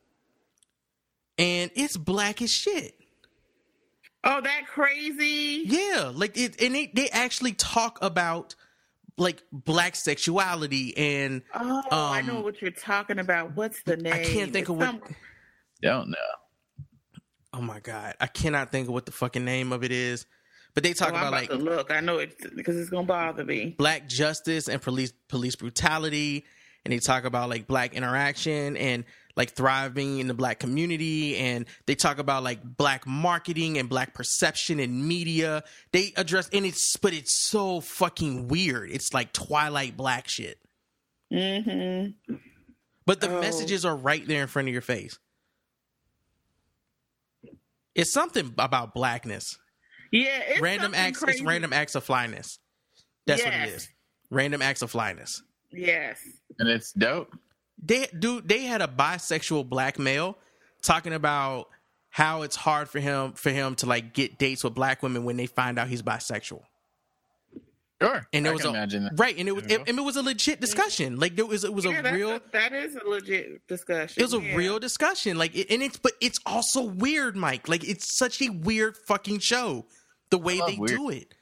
and it's black as shit.
Oh, that crazy?
Yeah, like it, and they they actually talk about like black sexuality and
Oh, I
Um,
know what you're talking about. What's the name?
I can't think
It's
of what.
some-
Don't know.
Oh my god, I cannot think of what the fucking name of it is. But they talk
Oh, I'm
about
about
like
to look. I know it because it's gonna bother me.
black justice and police police brutality, and they talk about like black interaction and like thriving in the black community, and they talk about like black marketing and black perception in media. They address, and it's but it's so fucking weird. It's like Twilight black shit.
Mm-hmm.
But the
Oh.
messages are right there in front of your face. It's something about blackness.
Yeah, it's
Random
something
acts.
crazy.
It's random acts of flyness. That's what it
Yes.
is. Random acts of flyness.
Yes.
And it's dope.
They dude, they had a bisexual black male talking about how it's hard for him for him to like get dates with black women when they find out he's bisexual.
Sure.
And
I
it was
can
a,
imagine that.
right, and it was
Yeah.
it, and it was a legit discussion. Like there was it was
yeah,
a
that's
real
a, that is a legit discussion.
it was a
yeah.
real discussion. Like it, and it's but it's also weird, Mike. Like it's such a weird fucking show the way
love
they
weird.
do it.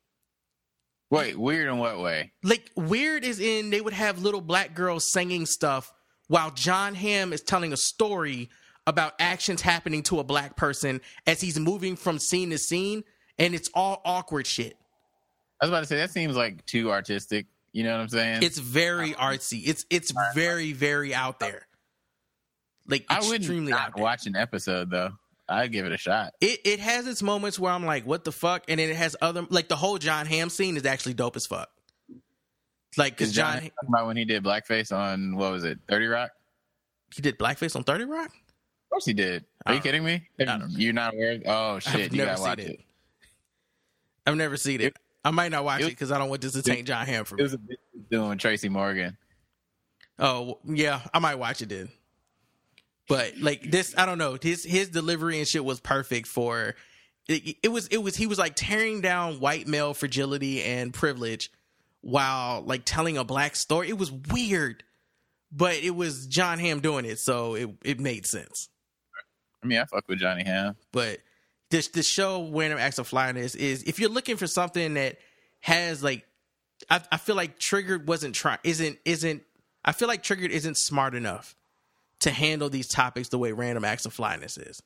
Wait, weird in what way?
Like weird is in they would have little black girls singing stuff while John Hamm is telling a story about actions happening to a black person as he's moving from scene to scene, and it's all awkward shit.
I was about to say that seems like too artistic. You know what I'm saying?
It's very artsy. It's it's very very out there. Like
I wouldn't
extremely
not
out there.
watch an episode though. I'd give it a shot.
It it has its moments where I'm like, what the fuck, and then it has other like the whole John Hamm scene is actually dope as fuck. Like because
Is John
John
talking about when he did blackface on what was it, thirty Rock?
he did blackface on thirty Rock.
Of course he did. Are you
Oh.
kidding me?
I don't know.
You're not aware? Oh shit!
I've
You
never
gotta
seen
watch
it.
it.
I've never seen it. I might not watch
It
it
was-
because I don't want this to taint John Hamm for
It
me.
was a bit doing Tracy Morgan.
Oh yeah, I might watch it then. But like this, I don't know. His his delivery and shit was perfect for. It, it was it was he was like tearing down white male fragility and privilege while like telling a black story. It was weird, but it was John Hamm doing it, so it it made sense.
I mean, I fuck with Johnny Hamm.
But this the show Random Acts of Flyness is if you're looking for something that has like I, I feel like Triggered wasn't trying isn't isn't I feel like Triggered isn't smart enough to handle these topics the way Random Acts of Flyness is.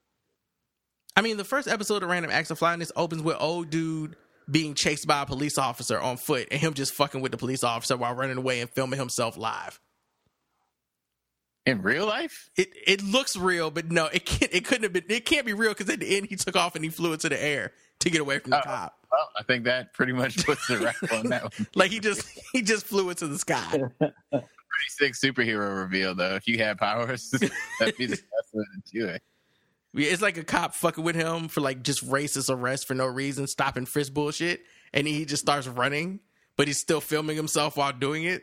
I mean, the first episode of Random Acts of Flyness opens with old dude being chased by a police officer on foot and him just fucking with the police officer while running away and filming himself live.
In real life?
It it looks real, but no, it can't. It couldn't have been. It can't be real because at the end he took off and he flew into the air to get away from the
Oh,
cop.
Well, I think that pretty much puts the wrap on that one.
Like he just he just flew into the sky.
Pretty sick superhero reveal, though. If you had powers, that'd be the best way to do it.
Yeah, it's like a cop fucking with him for like just racist arrest for no reason, stop and frisk bullshit, and he just starts running, but he's still filming himself while doing it.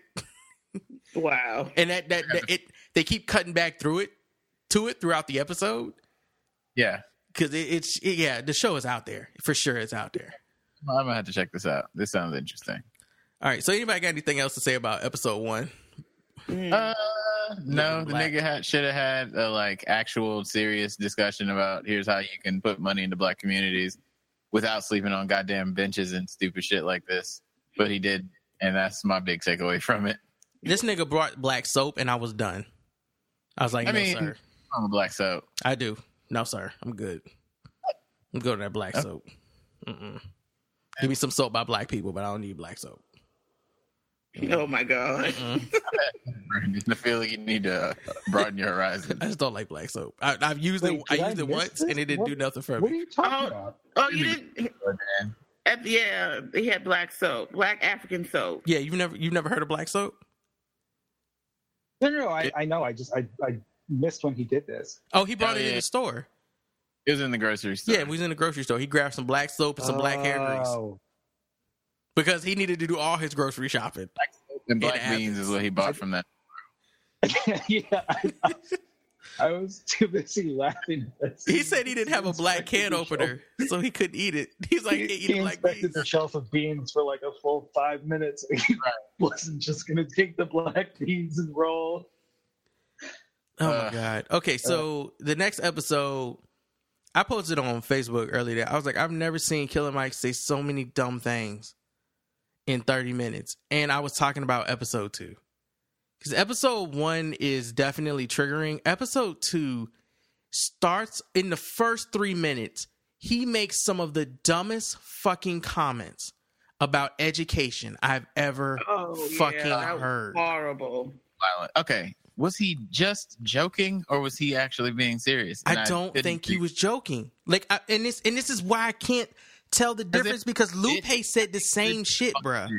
Wow.
And that that, that it they keep cutting back through it to it throughout the episode
Yeah.
because it, it's it, yeah the show is out there for sure. It's out there.
Well, I'm gonna have to check this out. This sounds interesting.
All right. So anybody got anything else to say about episode one?
Uh, no, the
Black.
nigga had, should have had a like actual serious discussion about here's how you can put money into black communities without sleeping on goddamn benches and stupid shit like this. But he did, and that's my big takeaway from it.
This nigga brought black soap and I was done. I was like,
I
no,
mean,
sir.
I'm a black soap.
I do. No, sir. I'm good. I'm good on that black soap. Mm-mm. Give me some soap by black people, but I don't need black soap.
Oh my god.
I feel like you need to broaden your horizon.
I just don't like black soap. I, I've used
Wait,
it. I
did I
used it
miss
once,
this?
and it didn't
What-
do nothing for
What are
me.
you talking
Oh,
about?
oh, you didn't.
Man.
At, yeah, he had black soap, black African soap.
Yeah, you've never you've never heard of black soap?
No, no, no. I, I know. I just I, I missed when he did this.
Oh, he brought
Oh,
it in
yeah.
the store.
It was in the grocery store.
Yeah, we was in the grocery store. He grabbed some black soap and some black hair grease
Oh.
because he needed to do all his grocery shopping.
and black
in
beans
Athens.
is what he bought from that.
yeah, I, I was too busy laughing.
He said he didn't have a black can opener, so he couldn't eat it. He's like,
He,
hey,
he
eat black
inspected
beans.
the shelf of beans for like a full five minutes. He wasn't just going to take the black beans and roll.
Oh my
Uh,
god. Okay, so the next episode, I posted on Facebook earlier. I was like, I've never seen Killer Mike say so many dumb things in thirty minutes, and I was talking about episode two because episode one is definitely triggering. Episode two starts in the first three minutes. He makes some of the dumbest fucking comments about education I've ever
Oh,
fucking
yeah, that was
heard.
horrible.
Violent. Okay, was he just joking or was he actually being serious? And
I don't
couldn't
think he
figure-
was joking. Like, I, and this and this is why I can't tell the difference
if-
because Lupe
it-
said the same
it's
shit,
fucking
bruh.
weird.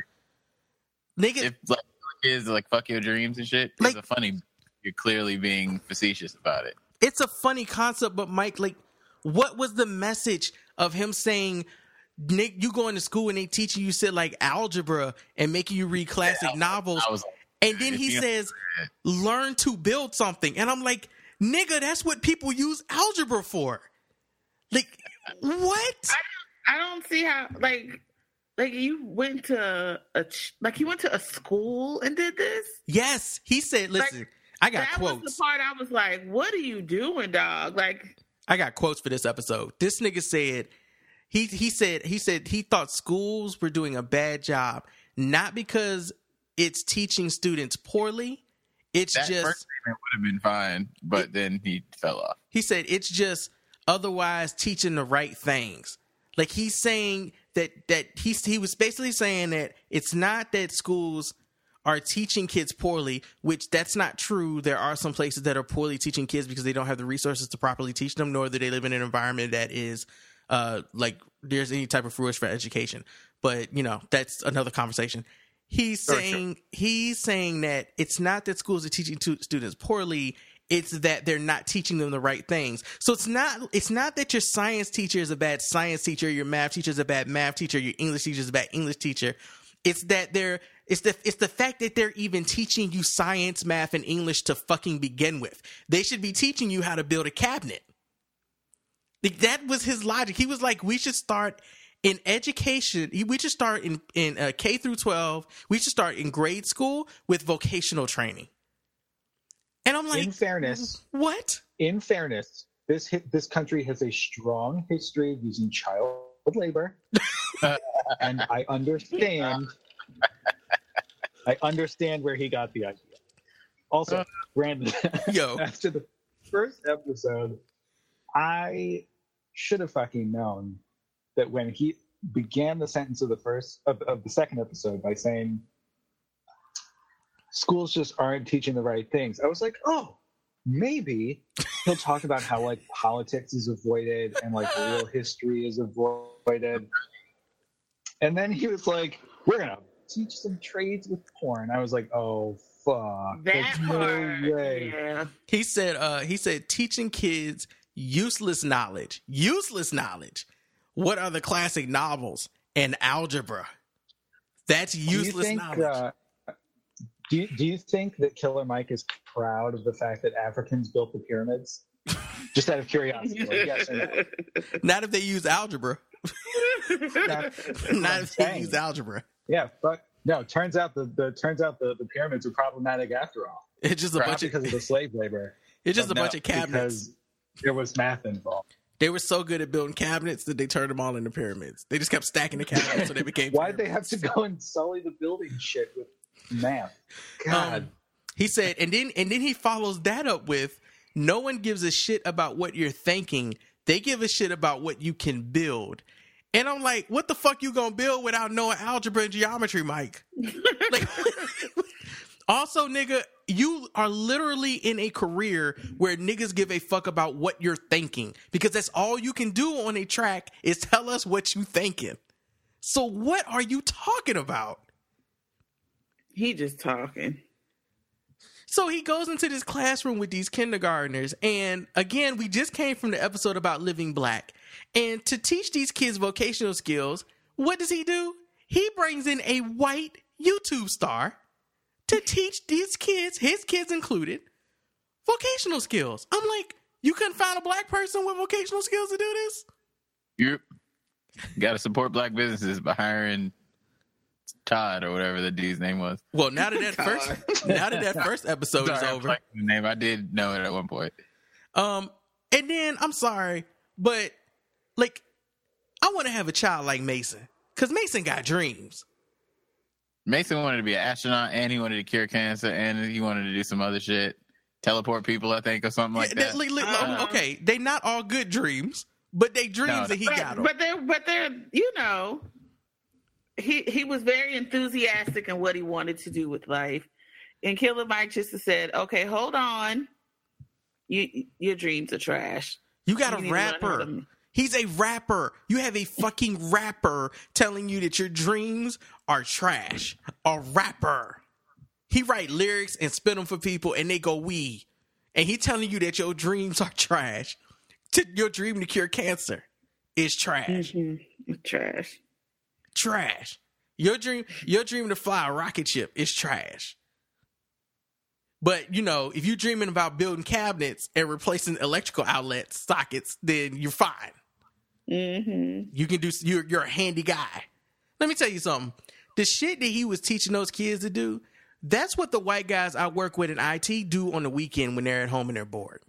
Nigga,
If like kids like fuck your dreams and shit,
Like-
it's a funny. You're clearly being facetious about it.
it's a funny concept, but Mike, like, what was the message of him saying, Nick, you going to school and they teaching you shit like algebra and making you read classic novels,
I was like,
and then
if
he
you-
says, learn to build something, and I'm like, nigga, that's what people use algebra for. Like, what?
I don't see how like like you went to a ch- like he went to a school and did this.
Yes, he said. Listen, I got
that
quotes.
was the part I was like, "What are you doing, dog?" Like,
I got quotes for this episode. This nigga said he he said he said he thought schools were doing a bad job, not because it's teaching students poorly. It's
that
just
first statement would have been fine, but then he fell off.
he said it's just otherwise teaching the right things. Like he's saying that that he he was basically saying that it's not that schools are teaching kids poorly, which that's not true. There are some places that are poorly teaching kids because they don't have the resources to properly teach them, nor do they live in an environment that is uh, like there's any type of fruition for education. But, you know, that's another conversation. He's
Sure,
saying he's saying that it's not that schools are teaching to students poorly. It's that they're not teaching them the right things. So it's not it's not that your science teacher is a bad science teacher, your math teacher is a bad math teacher, your English teacher is a bad English teacher. It's that they're it's the it's the fact that they're even teaching you science, math, and English to fucking begin with. They should be teaching you how to build a cabinet. Like, that was his logic. He was like, we should start in education. We should start in in uh, K through twelve. We should start in grade school with vocational training. And I'm like,
in fairness,
what?
in fairness, this hit, this country has a strong history of using child labor, and I understand. I understand where he got the idea. Also, Brandon,
Yo.
after the first episode, I should have fucking known that when he began the sentence of the first of, of the second episode by saying schools just aren't teaching the right things, I was like, oh, maybe he'll talk about how like politics is avoided and like real history is avoided. And then he was like, we're gonna teach some trades with porn. I was like, oh fuck.
That
There's
part,
no way.
yeah.
He said, uh, he said, teaching kids useless knowledge. Useless knowledge. What are the classic novels? And algebra. That's useless
do you think,
knowledge.
Uh, do you, do you think that Killer Mike is proud of the fact that Africans built the pyramids? Just out of curiosity, like, yes or no?
Not if they use algebra.
That's
Not if they
saying.
use algebra.
Yeah, but no. Turns out the, the turns out the, the pyramids are problematic after all.
It's just a
Not
bunch of
because of the slave labor.
it's just a
but
bunch
no,
of cabinets.
Because there was math involved.
They were so good at building cabinets that they turned them all into pyramids. They just kept stacking the cabinets so they became
Why'd they have
pyramids.
to go and sully the building shit with math? God.
Um, he said, and then and then he follows that up with, no one gives a shit about what you're thinking. They give a shit about what you can build. And I'm like, what the fuck you gonna build without knowing algebra and geometry, Mike? Like, also, nigga, you are literally in a career where niggas give a fuck about what you're thinking, because that's all you can do on a track is tell us what you thinking. So what are you talking about?
He just talking.
So he goes into this classroom with these kindergartners. And again, we just came from the episode about living black. And to teach these kids vocational skills, what does he do? He brings in a white YouTube star to teach these kids, his kids included, vocational skills. I'm like, you couldn't find a black person with vocational skills to do this?
You got to support black businesses by hiring Todd or whatever the dude's name was.
Well, now that that first, now that that first episode
Sorry,
is
I'm
over,
blanking the name. I did know it at one point.
um, and then I'm sorry, but like, I want to have a child like Mason, because Mason got dreams.
Mason wanted to be an astronaut, and he wanted to cure cancer, and he wanted to do some other shit, teleport people, I think, or something like
Yeah,
that.
li- li-
Uh,
okay, they not all good dreams, but they dreams
No,
that he
but,
got 'em.
but they're but they're you know, he he was very enthusiastic in what he wanted to do with life, and Killer Mike just said, "Okay, hold on, you your dreams are trash."
You got
You
a
need to learn how
rapper.
to-
He's a rapper. You have a fucking rapper telling you that your dreams are trash. A rapper. He write lyrics and spit them for people, and they go wee. And he telling you that your dreams are trash. To, your dream to cure cancer is trash.
Mhm. Trash.
Trash. Your dream, your dream to fly a rocket ship is trash. But, you know, if you're dreaming about building cabinets and replacing electrical outlets, sockets, then you're fine.
Mm-hmm.
You can do, you're, you're a handy guy. Let me tell you something. The shit that he was teaching those kids to do, that's what the white guys I work with in I T do on the weekend when they're at home and they're bored.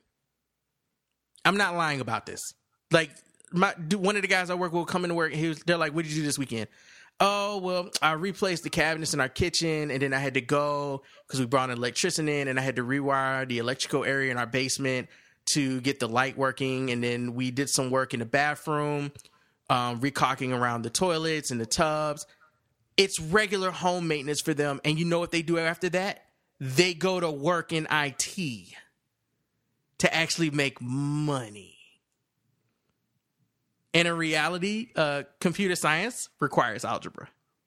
I'm not lying about this. Like, my one of the guys I work with will come into work and he was, they're like, what did you do this weekend? Oh, well, I replaced the cabinets in our kitchen, and then I had to go because we brought an electrician in, and I had to rewire the electrical area in our basement to get the light working, and then we did some work in the bathroom, um, recaulking around the toilets and the tubs. It's regular home maintenance for them, and you know what they do after that? They go to work in I T to actually make money. And in reality, uh, computer science requires algebra.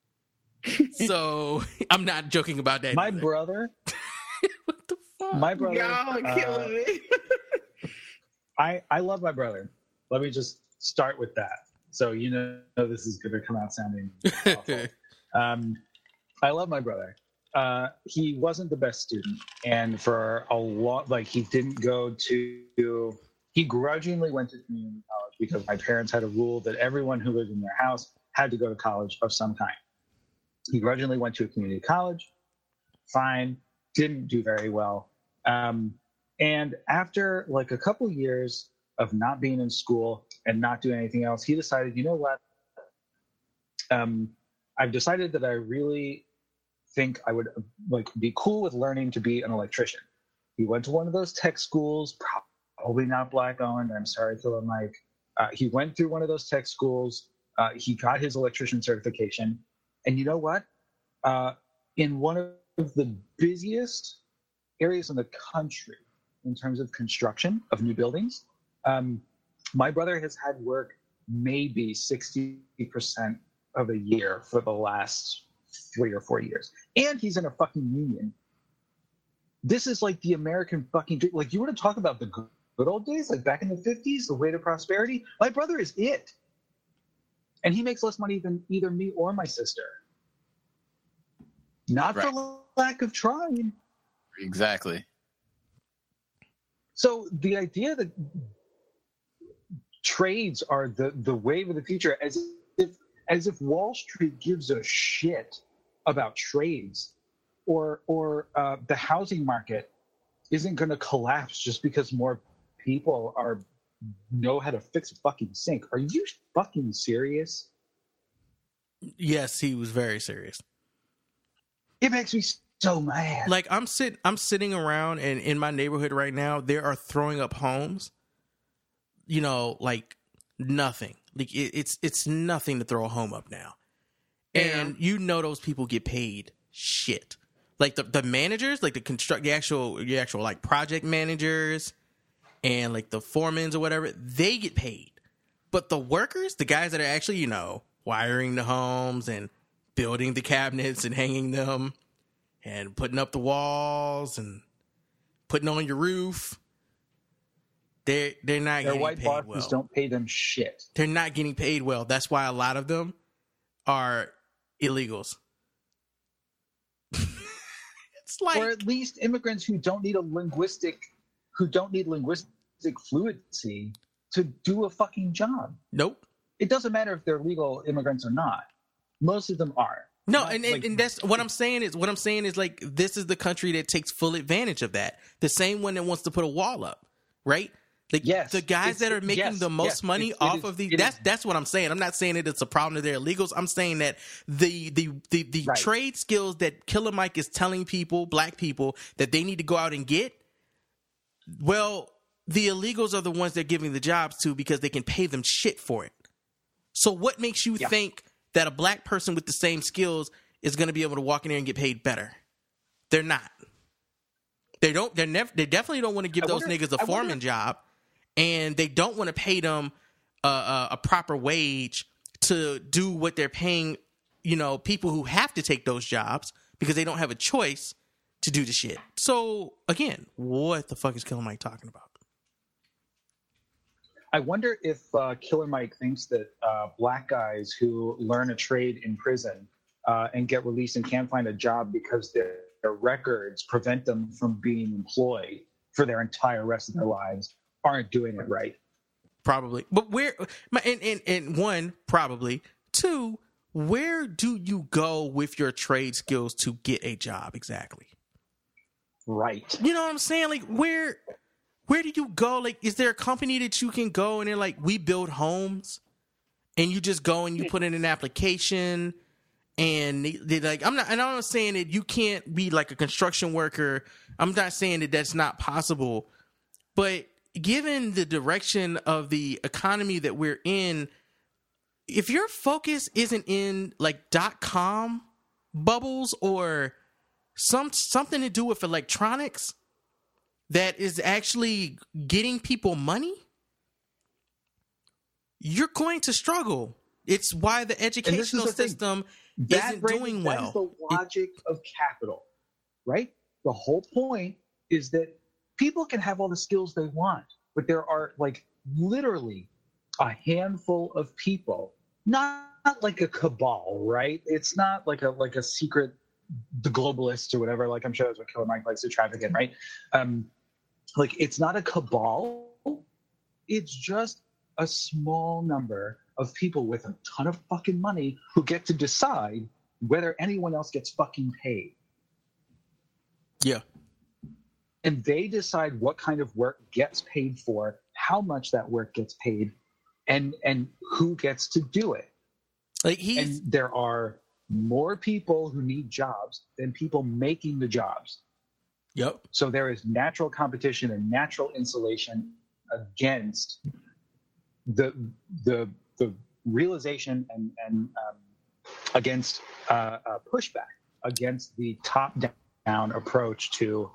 So I'm not joking about that.
My
either.
brother,
What the fuck?
my brother,
Y'all are
uh,
killing me.
I, I love my brother. Let me just start with that. So you know this is going to come out sounding awful. Um, I love my brother. Uh, he wasn't the best student, and for a lot, like he didn't go to. He grudgingly went to community college because my parents had a rule that everyone who lived in their house had to go to college of some kind. He grudgingly went to a community college. Fine, didn't do very well. Um, and after like a couple years of not being in school and not doing anything else, he decided, you know what? Um, I've decided that I really think I would like be cool with learning to be an electrician. He went to one of those tech schools, probably not black owned. I'm sorry, Killer Mike. Uh, he went through one of those tech schools. Uh, he got his electrician certification. And you know what? Uh, in one of the busiest areas in the country, in terms of construction of new buildings. Um, my brother has had work maybe sixty percent of a year for the last three or four years. And he's in a fucking union. This is like the American fucking dream. Like, you want to talk about the good old days, like back in the fifties, the way to prosperity? My brother is it. And he makes less money than either me or my sister. Not
Right.
for lack of trying.
Exactly.
So the idea that trades are the, the wave of the future, as if as if Wall Street gives a shit about trades, or or uh, the housing market isn't going to collapse just because more people are know how to fix a fucking sink. Are you fucking serious?
Yes, he was very serious.
It makes me so mad.
Like, I'm sit I'm sitting around, and in my neighborhood right now, there are throwing up homes. You know, like nothing. Like it, it's it's nothing to throw a home up now. And you know those people get paid shit. Like the, the managers, like the construct the actual the actual like project managers and like the foremans or whatever, they get paid. But the workers, the guys that are actually, you know, wiring the homes and building the cabinets and hanging them and putting up the walls and putting on your roof, they're they're not
Their
getting
white
paid
bosses
well.
don't pay them shit.
They're not getting paid well. That's why a lot of them are illegals. It's like,
Or at least immigrants who don't need a linguistic, who don't need linguistic fluency to do a fucking job.
nope.
It doesn't matter if they're legal immigrants or not. Most of them are.
No,
Not
and, and,
like-
and that's what I'm saying is what I'm saying is like, this is the country that takes full advantage of that. The same one that wants to put a wall up, right? Like
Yes,
the guys
it's-
that are making
yes,
the most
yes,
money
it- it
off
is-
of these.
it
That's
is-
that's what I'm saying. I'm not saying that it's a problem that they're illegals. I'm saying that the the the, the
Right.
trade skills that Killer Mike is telling people, black people, that they need to go out and get. Well, the illegals are the ones they're giving the jobs to because they can pay them shit for it. So what makes you
Yeah.
think that a black person with the same skills is going to be able to walk in there and get paid better? They're not. They don't. They're never. They definitely don't want to give
I
those
wonder-
niggas a
I wonder
foreman
if-
job, and they don't want to pay them a, a, a proper wage to do what they're paying. You know, people who have to take those jobs because they don't have a choice to do the shit. So again, what the fuck is Killer Mike talking about?
I wonder if uh, Killer Mike thinks that uh, black guys who learn a trade in prison uh, and get released and can't find a job because their, their records prevent them from being employed for their entire rest of their lives aren't doing it right.
Probably. But where, my- and, and, and one, probably. Two, where do you go with your trade skills to get a job exactly?
Right.
You know what I'm saying? Like, where, where do you go? Like, is there a company that you can go and they're like, we build homes, and you just go and you put in an application, and they, they're like, I'm not, and I'm not saying that you can't be like a construction worker. I'm not saying that that's not possible, but given the direction of the economy that we're in, if your focus isn't in like dot com bubbles or some something to do with electronics that is actually getting people money, you're going to struggle. It's why the educational
the thing.
system
That,
isn't
Brandon,
doing
that is
well.
the logic of capital, right? The whole point is that people can have all the skills they want, but there are like literally a handful of people, not, not like a cabal, right? It's not like a like a secret, the globalists or whatever. Like I'm sure that's what Killer Mike likes to traffic in, right? Um, like it's not a cabal. It's just a small number of people with a ton of fucking money who get to decide whether anyone else gets fucking paid.
Yeah.
And they decide what kind of work gets paid for, how much that work gets paid, and and who gets to do it.
Like he's
And there are more people who need jobs than people making the jobs.
Yep.
So there is natural competition and natural insulation against the the the realization and and um, against uh, uh, pushback against the top down approach to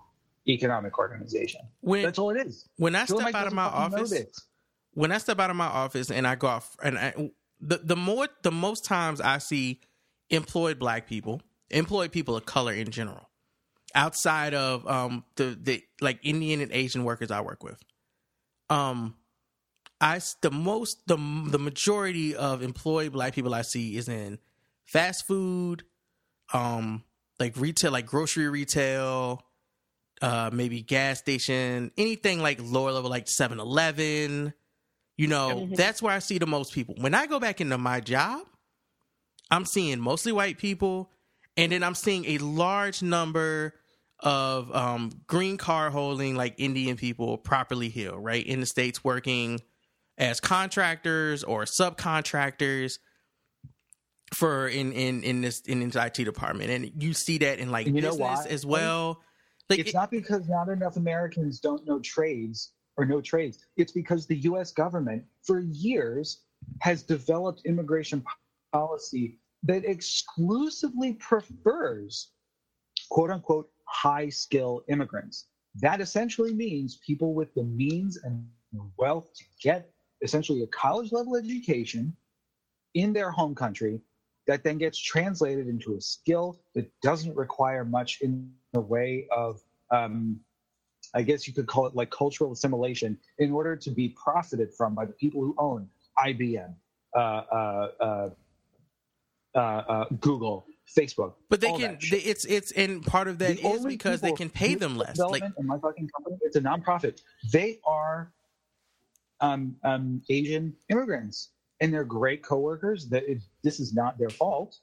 economic organization.
When
That's all it is.
when I
Killer
step
Mike
out of
doesn't
my
fucking know
office,
this.
when I step out of my office and I go off, and I, the the more the most times I see employed black people, employed people of color in general, outside of um the the like Indian and Asian workers I work with, um, I s- the most the the majority of employed black people I see is in fast food, um, like retail, like grocery retail. Uh, maybe gas station, anything like lower level, like seven eleven. You know,
Mhm.
that's where I see the most people. When I go back into my job, I'm seeing mostly white people, and then I'm seeing a large number of um, green card holding, like Indian people, properly healed, right? In the States working as contractors or subcontractors for in in in this in this I T department. And you see that in like
And you know
business
why?
as well. Like
It's
it-
not because not enough Americans don't know trades or know trades. It's because the U S government for years has developed immigration p- policy that exclusively prefers quote unquote high skill immigrants. That essentially means people with the means and wealth to get essentially a college level education in their home country that then gets translated into a skill that doesn't require much in the way of, um, I guess you could call it like cultural assimilation in order to be profited from by the people who own I B M, uh, uh, uh, uh, uh, Google, Facebook.
but they
all
can.
that shit.
They, it's it's and part of that
The
is
only
because they
people
can pay
who
them
do
less. Like
Development in my fucking company, it's a nonprofit. They are um, um, Asian immigrants, and they're great coworkers. That it, this is not their fault,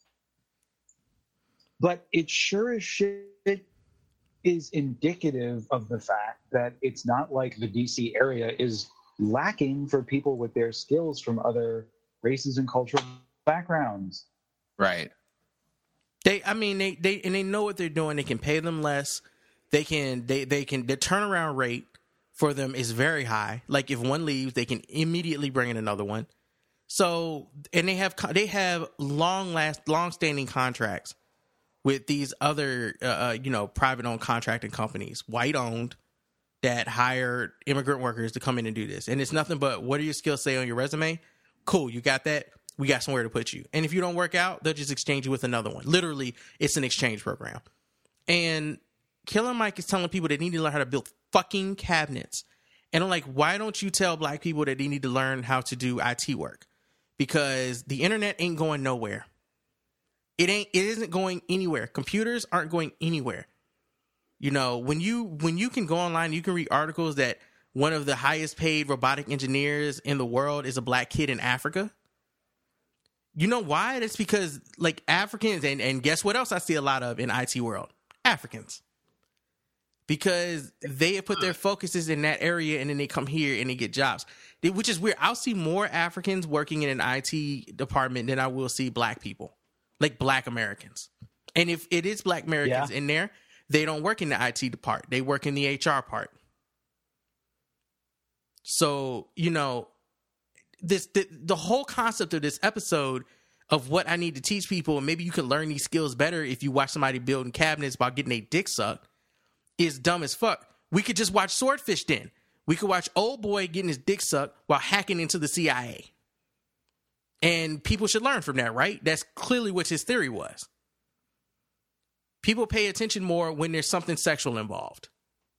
but it sure as shit is indicative of the fact that it's not like the D C area is lacking for people with their skills from other races and cultural backgrounds.
Right.
they, I mean, they they and they know what they're doing. They can pay them less. They can they they can the turnaround rate for them is very high. Like if one leaves, they can immediately bring in another one. So and they have co- they have long last long standing contracts with these other uh, uh, you know private owned contracting companies, white owned, that hire immigrant workers to come in and do this. And it's nothing but what do your skills say on your resume? Cool, you got that. We got somewhere to put you. And if you don't work out, they'll just exchange you with another one. Literally, it's an exchange program. And Killer Mike is telling people they need to learn how to build fucking cabinets. And I'm like, why don't you tell black people that they need to learn how to do I T work? Because the internet ain't going nowhere. It ain't. It isn't going anywhere. Computers aren't going anywhere. You know, when you when you can go online, you can read articles that one of the highest paid robotic engineers in the world is a black kid in Africa. You know why? That's because like Africans, and, and guess what else I see a lot of in I T world? Africans. Because they have put their focuses in that area and then they come here and they get jobs. They- which is weird. I'll see more Africans working in an I T department than I will see black people. Like black Americans. And if it is black Americans
Yeah.
in there, they don't work in the I T part. They work in the H R part. So, you know, this the, the whole concept of this episode of what I need to teach people, and maybe you can learn these skills better if you watch somebody building cabinets about getting their dick sucked, is dumb as fuck. We could just watch Swordfish then. We could watch old boy getting his dick sucked while hacking into the C I A. And people should learn from that, right? That's clearly what his theory was. People pay attention more when there's something sexual involved.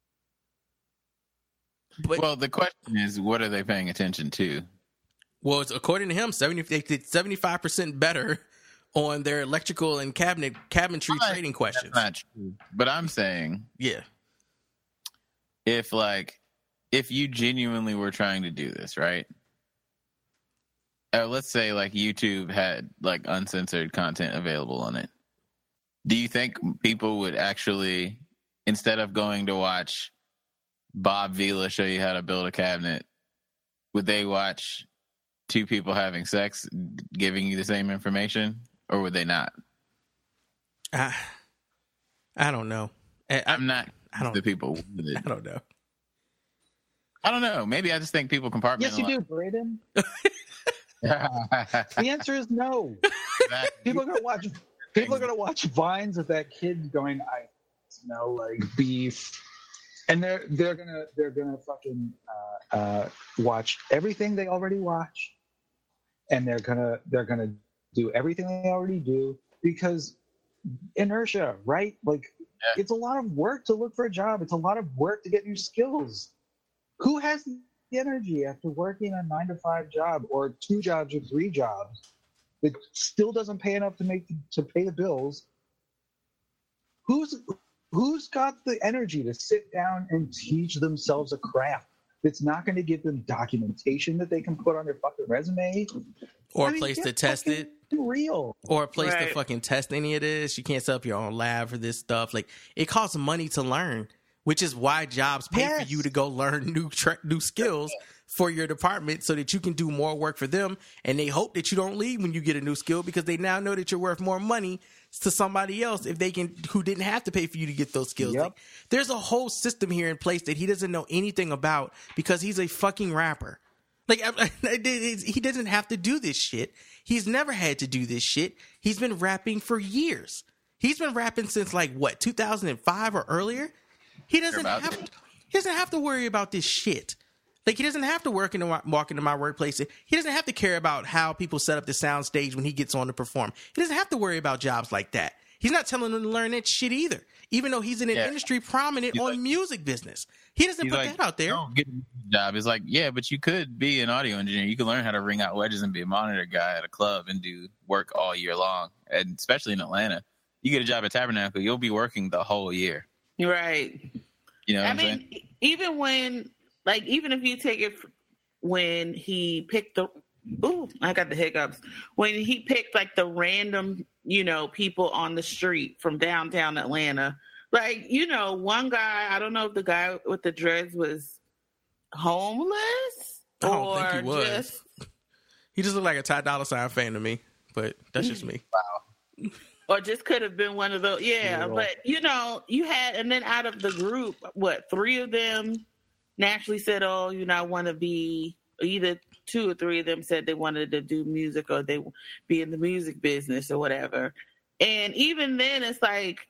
But,
Well, the question is, what are they paying attention to?
well, it's, according to him, seventy they did seventy-five percent better on their electrical and cabinet cabinetry
Fine.
trading questions.
That's not true. But I'm saying,
Yeah.
if like, if you genuinely were trying to do this, right? Uh, let's say like YouTube had like uncensored content available on it. Do you think people would actually, instead of going to watch Bob Vila show you how to build a cabinet, would they watch two people having sex giving you the same information, or would they not?
I, I don't know. I, I,
I'm not
I don't-
the people. with it.
I don't know.
I don't know. Maybe I just think people compartmentalize.
Yes, you do, Braden.
Exactly.
The answer is no. People are gonna watch. People are gonna watch vines of that kid going, "I smell like beef," and they're they're gonna they're gonna fucking uh, uh, watch everything they already watch, and they're gonna they're gonna do everything they already do because inertia, right? Like
Yeah.
it's a lot of work to look for a job. It's a lot of work to get new skills. Who has the energy after working a nine to five job or two jobs or three jobs that still doesn't pay enough to make to pay the bills? Who's who's got the energy to sit down and teach themselves a craft that's not going to give them documentation that they can put on their fucking resume
Or
I
a
mean,
place
get
to test
fucking
it.
real?
Or a place to
Right.
fucking test any of this. You can't set up your own lab for this stuff. Like, it costs money to learn, which is why jobs pay for
Yes.
you to go learn new tra- new skills for your department so that you can do more work for them. And they hope that you don't leave when you get a new skill because they now know that you're worth more money to somebody else if they can, who didn't have to pay for you to get those skills.
Yep.
Like, there's a whole system here in place that he doesn't know anything about because he's a fucking rapper. Like, he doesn't have to do this shit. He's never had to do this shit. He's been rapping for years. He's been rapping since like what, two thousand five or earlier. He doesn't
about
have.
it.
He doesn't have to worry about this shit. Like, he doesn't have to work in the, walk into my workplace. He doesn't have to care about how people set up the sound stage when he gets on to perform. He doesn't have to worry about jobs like that. He's not telling them to learn that shit either. Even though he's in an
Yeah.
industry prominent
He's
on
like-
music business, he doesn't
He's
put
like,
that out there.
Don't get a job. It's like, yeah, but you could be an audio engineer. You can learn how to ring out wedges and be a monitor guy at a club and do work all year long. And especially in Atlanta, you get a job at Tabernacle, you'll be working the whole year.
Right.
You know what
I
I'm
mean,
saying?
e- even when, like, even if you take it f- when he picked the, ooh, I got the hiccups. When he picked like the random, you know, people on the street from downtown Atlanta, like, you know, one guy, I don't know if the guy with the dreads was homeless
I don't
or
think he was.
just,
He just looked like a Ty Dolla $ign fan to me, but that's just me.
or just could have been one of those. Yeah,
Yeah.
but you know, you had, and then out of the group, what, three of them naturally said, "Oh, you know, I want to be." Either two or three of them said they wanted to do music or they be in the music business or whatever. And even then, it's like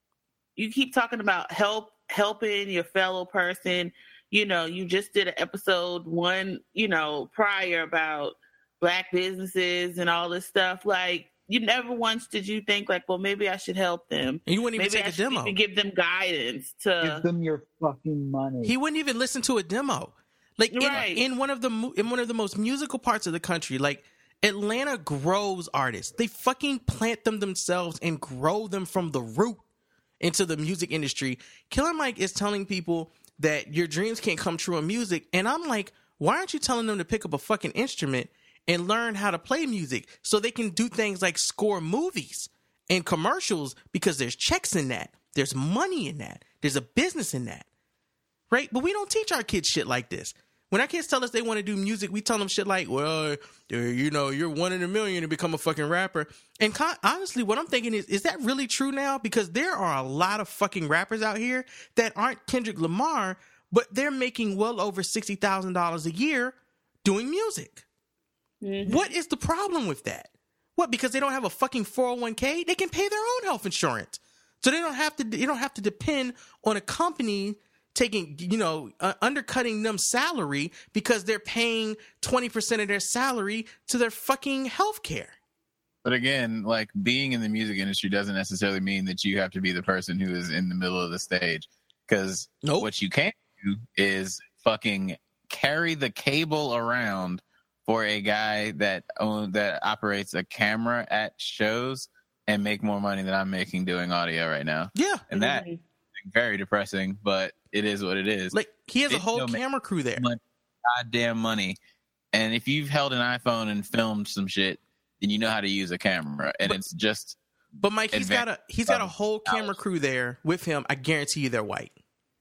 you keep talking about help, helping your fellow person. You know, you just did an episode one, you know, prior about Black businesses and all this stuff. Like, you never once did you think like, well, maybe I should help them.
And you wouldn't even
Maybe
take
I
a
should
demo.
even give them guidance to.
Give them your fucking money.
He wouldn't even listen to a demo. Like, in,
Right.
in one of the mu- in one of the most musical parts of the country, like, Atlanta grows artists. They fucking plant them themselves and grow them from the root into the music industry. Killer Mike is telling people that your dreams can't come true in music, and I'm like, why aren't you telling them to pick up a fucking instrument and learn how to play music so they can do things like score movies and commercials? Because there's checks in that, there's money in that, there's a business in that, right? But we don't teach our kids shit like this. When our kids tell us they want to do music, we tell them shit like, well, you know, you're one in a million to become a fucking rapper. And con- honestly, what I'm thinking is, is that really true now? Because there are a lot of fucking rappers out here that aren't Kendrick Lamar, but they're making well over sixty thousand dollars a year doing music.
Mhm.
What is the problem with that? What, because they don't have a fucking four oh one k? They can pay their own health insurance. So they don't have to, they don't have to depend on a company taking, you know, uh, undercutting them salary because they're paying twenty percent of their salary to their fucking health care.
But again, like, being in the music industry doesn't necessarily mean that you have to be the person who is in the middle of the stage. Because
Nope.
what you can do is fucking carry the cable around for a guy that own, that operates a camera at shows and make more money than I'm making doing audio right now.
Yeah.
And that
Mhm.
is very depressing, but it is what it is.
Like, he has a
It
whole
don't make
camera crew there.
money, goddamn money. And if you've held an iPhone and filmed some shit, then you know how to use a camera. And
But-
it's just
But Mike, he's got a he's got a
advanced
whole camera
knowledge.
crew there with him. I guarantee you they're white.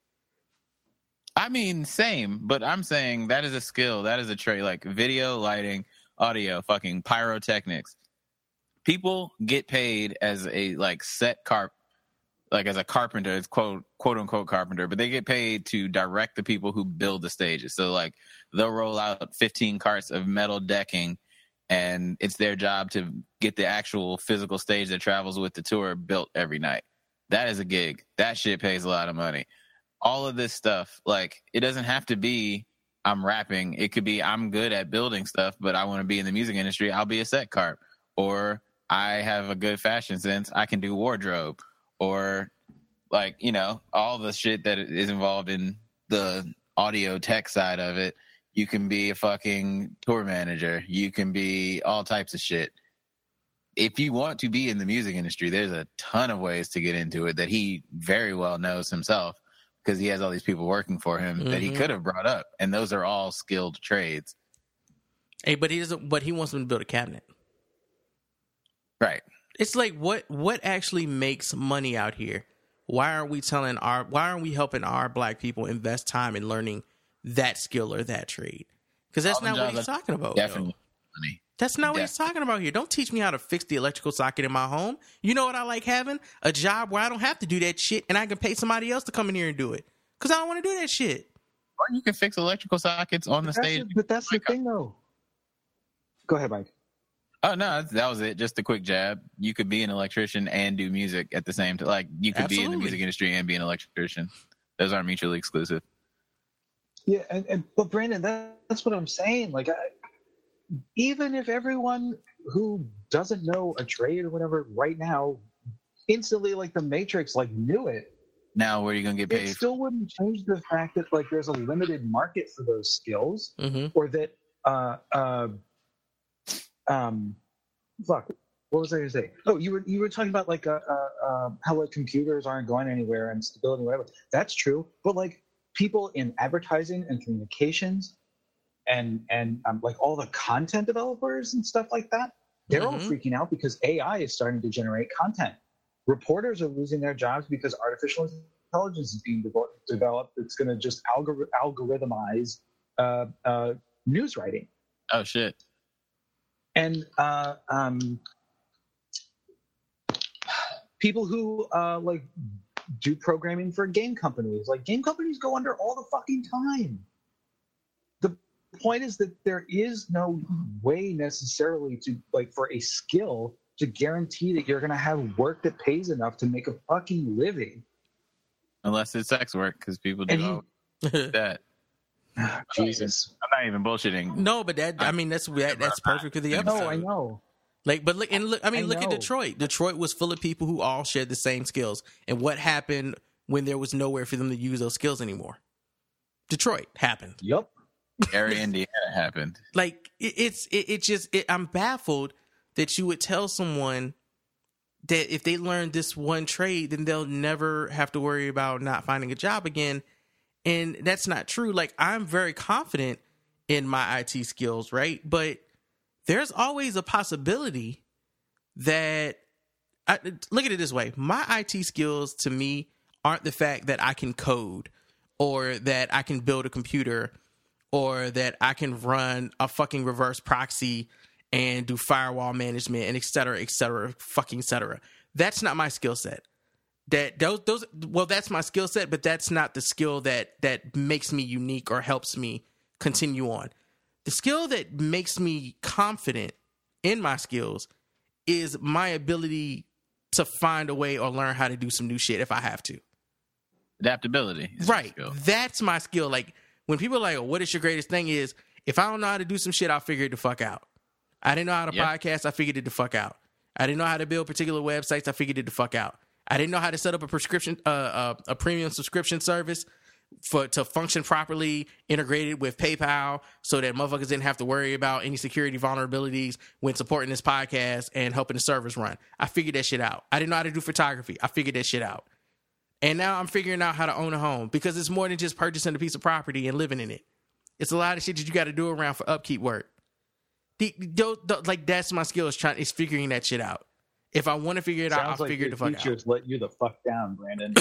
I mean, same, but I'm saying that is a skill. That is a trait. Like video, lighting, audio, fucking pyrotechnics. People get paid as a like set carp, like as a carpenter. It's quote quote unquote carpenter, but they get paid to direct the people who build the stages. So like they'll roll out fifteen carts of metal decking, and it's their job to get the actual physical stage that travels with the tour built every night. That is a gig. That shit pays a lot of money. all of this stuff, like, it doesn't have to be I'm rapping. It could be I'm good at building stuff, but I want to be in the music industry. I'll be a set carp. Or I have a good fashion sense. I can do wardrobe. Or, like, you know, all the shit that is involved in the audio tech side of it. You can be a fucking tour manager. You can be all types of shit. If you want to be in the music industry, there's a ton of ways to get into it that he very well knows himself, because he has all these people working for him mm-hmm. that he could have brought up, and those are all skilled trades.
Hey, but he doesn't. But he wants them to build a cabinet,
right?
It's like what what actually makes money out here? Why aren't we telling our? Why aren't we helping our black people invest time in learning that skill or that trade? Because that's not what he's talking about.
Definitely
money. That's not what he's talking about here. Don't teach me how to fix the electrical socket in my home. You know what I like having? A job where I don't have to do that shit, and I can pay somebody else to come in here and do it. Because I don't want to do that shit.
Or you can fix electrical sockets on the
but
stage.
But that's the thing, though. Go ahead, Mike.
Oh, no, that was it. Just a quick jab. You could be an electrician and do music at the same time. Like, you could Absolutely. be in the music industry and be an electrician. Those aren't mutually exclusive.
Yeah, and, and but Brandon, that, that's what I'm saying. Like, I, even if everyone who doesn't know a trade or whatever right now instantly, like the Matrix, like knew it.
Now, where are you going to get paid?
It still wouldn't change the fact that like there's a limited market for those skills,
mm-hmm.
or that uh uh um fuck. What was I going to say? Oh, you were you were talking about like uh, uh, uh how like computers aren't going anywhere and stability, whatever. That's true, but like people in advertising and communications and and um, like all the content developers and stuff like that, they're mm-hmm. all freaking out because A I is starting to generate content. Reporters are losing their jobs because artificial intelligence is being de- developed. It's going to just algor- algorithmize uh, uh, news writing.
Oh shit!
And uh, um, people who uh, like do programming for game companies, like game companies go under all the fucking time. The point is that there is no way necessarily to like for a skill to guarantee that you're going to have work that pays enough to make a fucking living.
Unless it's sex work, because people do he, that.
Jesus.
I'm not even bullshitting.
No, but that, I mean, that's that, that's perfect for the episode.
No, I know.
Like, but look, and look, I mean,
I
look
know.
at Detroit. Detroit was full of people who all shared the same skills. And what happened when there was nowhere for them to use those skills anymore? Detroit happened.
Yep.
Gary, Indiana happened.
Like, it, it's, it, it just, it, I'm baffled that you would tell someone that if they learn this one trade, then they'll never have to worry about not finding a job again. And that's not true. Like, I'm very confident in my I T skills, right? But there's always a possibility that, I, look at it this way. My I T skills to me aren't the fact that I can code or that I can build a computer or that I can run a fucking reverse proxy and do firewall management and et cetera, et cetera, fucking et cetera. That's not my skill set. That those those well, that's my skill set, but that's not the skill that that makes me unique or helps me continue on. The skill that makes me confident in my skills is my ability to find a way or learn how to do some new shit if I have to.
Adaptability.
Right. That's my skill. Like when people are like, oh, what is your greatest thing is, if I don't know how to do some shit, I'll figure it the fuck out. I didn't know how to yep. podcast. I figured it the fuck out. I didn't know how to build particular websites. I figured it the fuck out. I didn't know how to set up a prescription, uh, uh, a premium subscription service for to function properly, integrated with PayPal, so that motherfuckers didn't have to worry about any security vulnerabilities when supporting this podcast and helping the servers run. I figured that shit out. I didn't know how to do photography. I figured that shit out. And now I'm figuring out how to own a home because it's more than just purchasing a piece of property and living in it. It's a lot of shit that you got to do around for upkeep work. The, the, the, like that's my skill is trying is figuring that shit out. If I want to figure it
Sounds
out, I'll
like
figure it the fuck out.
Teachers let you the fuck down, Brandon.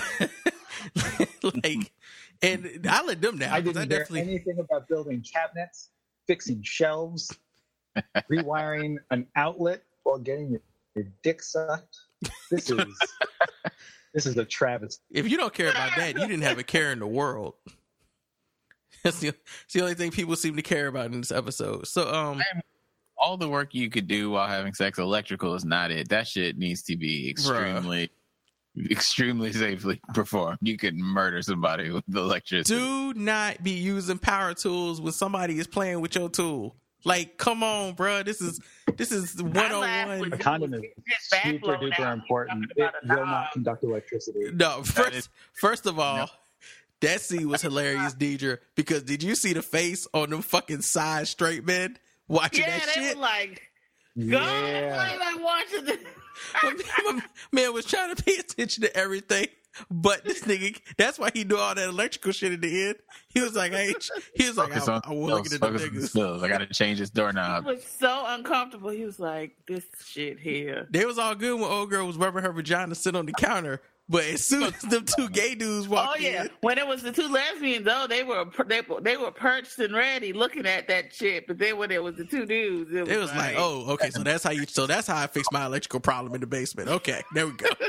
like, and I let them down.
I didn't
I
hear
definitely...
anything about building cabinets, fixing shelves, rewiring an outlet while getting your, your dick sucked. This is this is a travesty.
If you don't care about that, you didn't have a care in the world. That's the, that's the only thing people seem to care about in this episode. So, um.
all the work you could do while having sex, electrical is not it. That shit needs to be extremely, Bruh. extremely safely performed. You could murder somebody with the electricity.
Do not be using power tools when somebody is playing with your tool. Like, come on, bro. This is this is one on one.
A condom is super duper important. It will not conduct electricity.
No, first
is-
first of all,
No.
that scene was hilarious, Deidre, because did you see the face on them fucking side straight men watching
Yeah,
that
they
shit?
were like, God,
Yeah.
why am I watching this?
My man was trying to pay attention to everything, but this nigga, that's why he knew all that electrical shit in the end. He was like, hey, he was like,
Focus
I,
on
I was looking
skills.
at the
Focus on
niggas.
skills. I got to change this
He
doorknob.
was so uncomfortable. He was like, this shit here.
They was all good when old girl was rubbing her vagina sit on the counter, but as soon as them two gay dudes
Oh
walked
yeah,
in,
when it was the two lesbians, though, they were they, they were perched and ready, looking at that shit. But then when it was the two dudes, it was,
it was like, oh, okay, so that's how you, so that's how I fixed my electrical problem in the basement. Okay, there we go.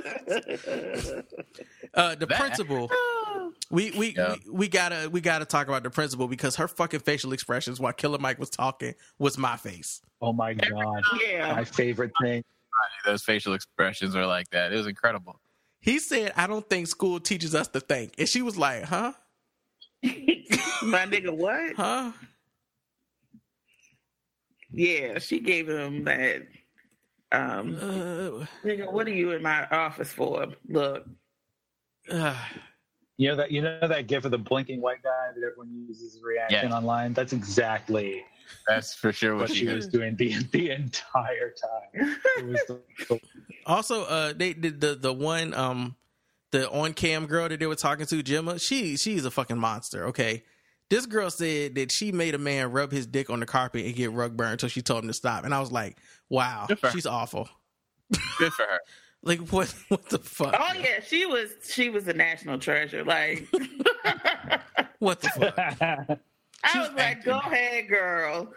Uh, the
That-
principal,
oh.
we we,
Yeah.
we we gotta we gotta talk about the principal because her fucking facial expressions while Killer Mike was talking was my face.
Oh my god.
Yeah.
My favorite thing.
Those facial expressions were like that. It was incredible.
He said, "I don't think school teaches us to think," and she was like, "Huh,
My nigga, what?
huh."
Yeah, she gave him that. Um,
Uh,
nigga, what are you in my office for? Look,
uh,
You know that you know that gif of the blinking white guy that everyone uses as a reaction
Yeah.
online? That's exactly
That's for sure what
what
she
she
did.
was doing the the entire time. It was the, the
also, uh, they did the the one um the on cam girl that they were talking to, Gemma. She she's a fucking monster. Okay, this girl said that she made a man rub his dick on the carpet and get rug burn until she told him to stop, and I was like, wow,
Good for her.
she's awful.
Good for her.
Like what what the fuck?
oh yeah, she was she was a national treasure. Like,
What the fuck?
I was like,
acting.
go ahead, girl,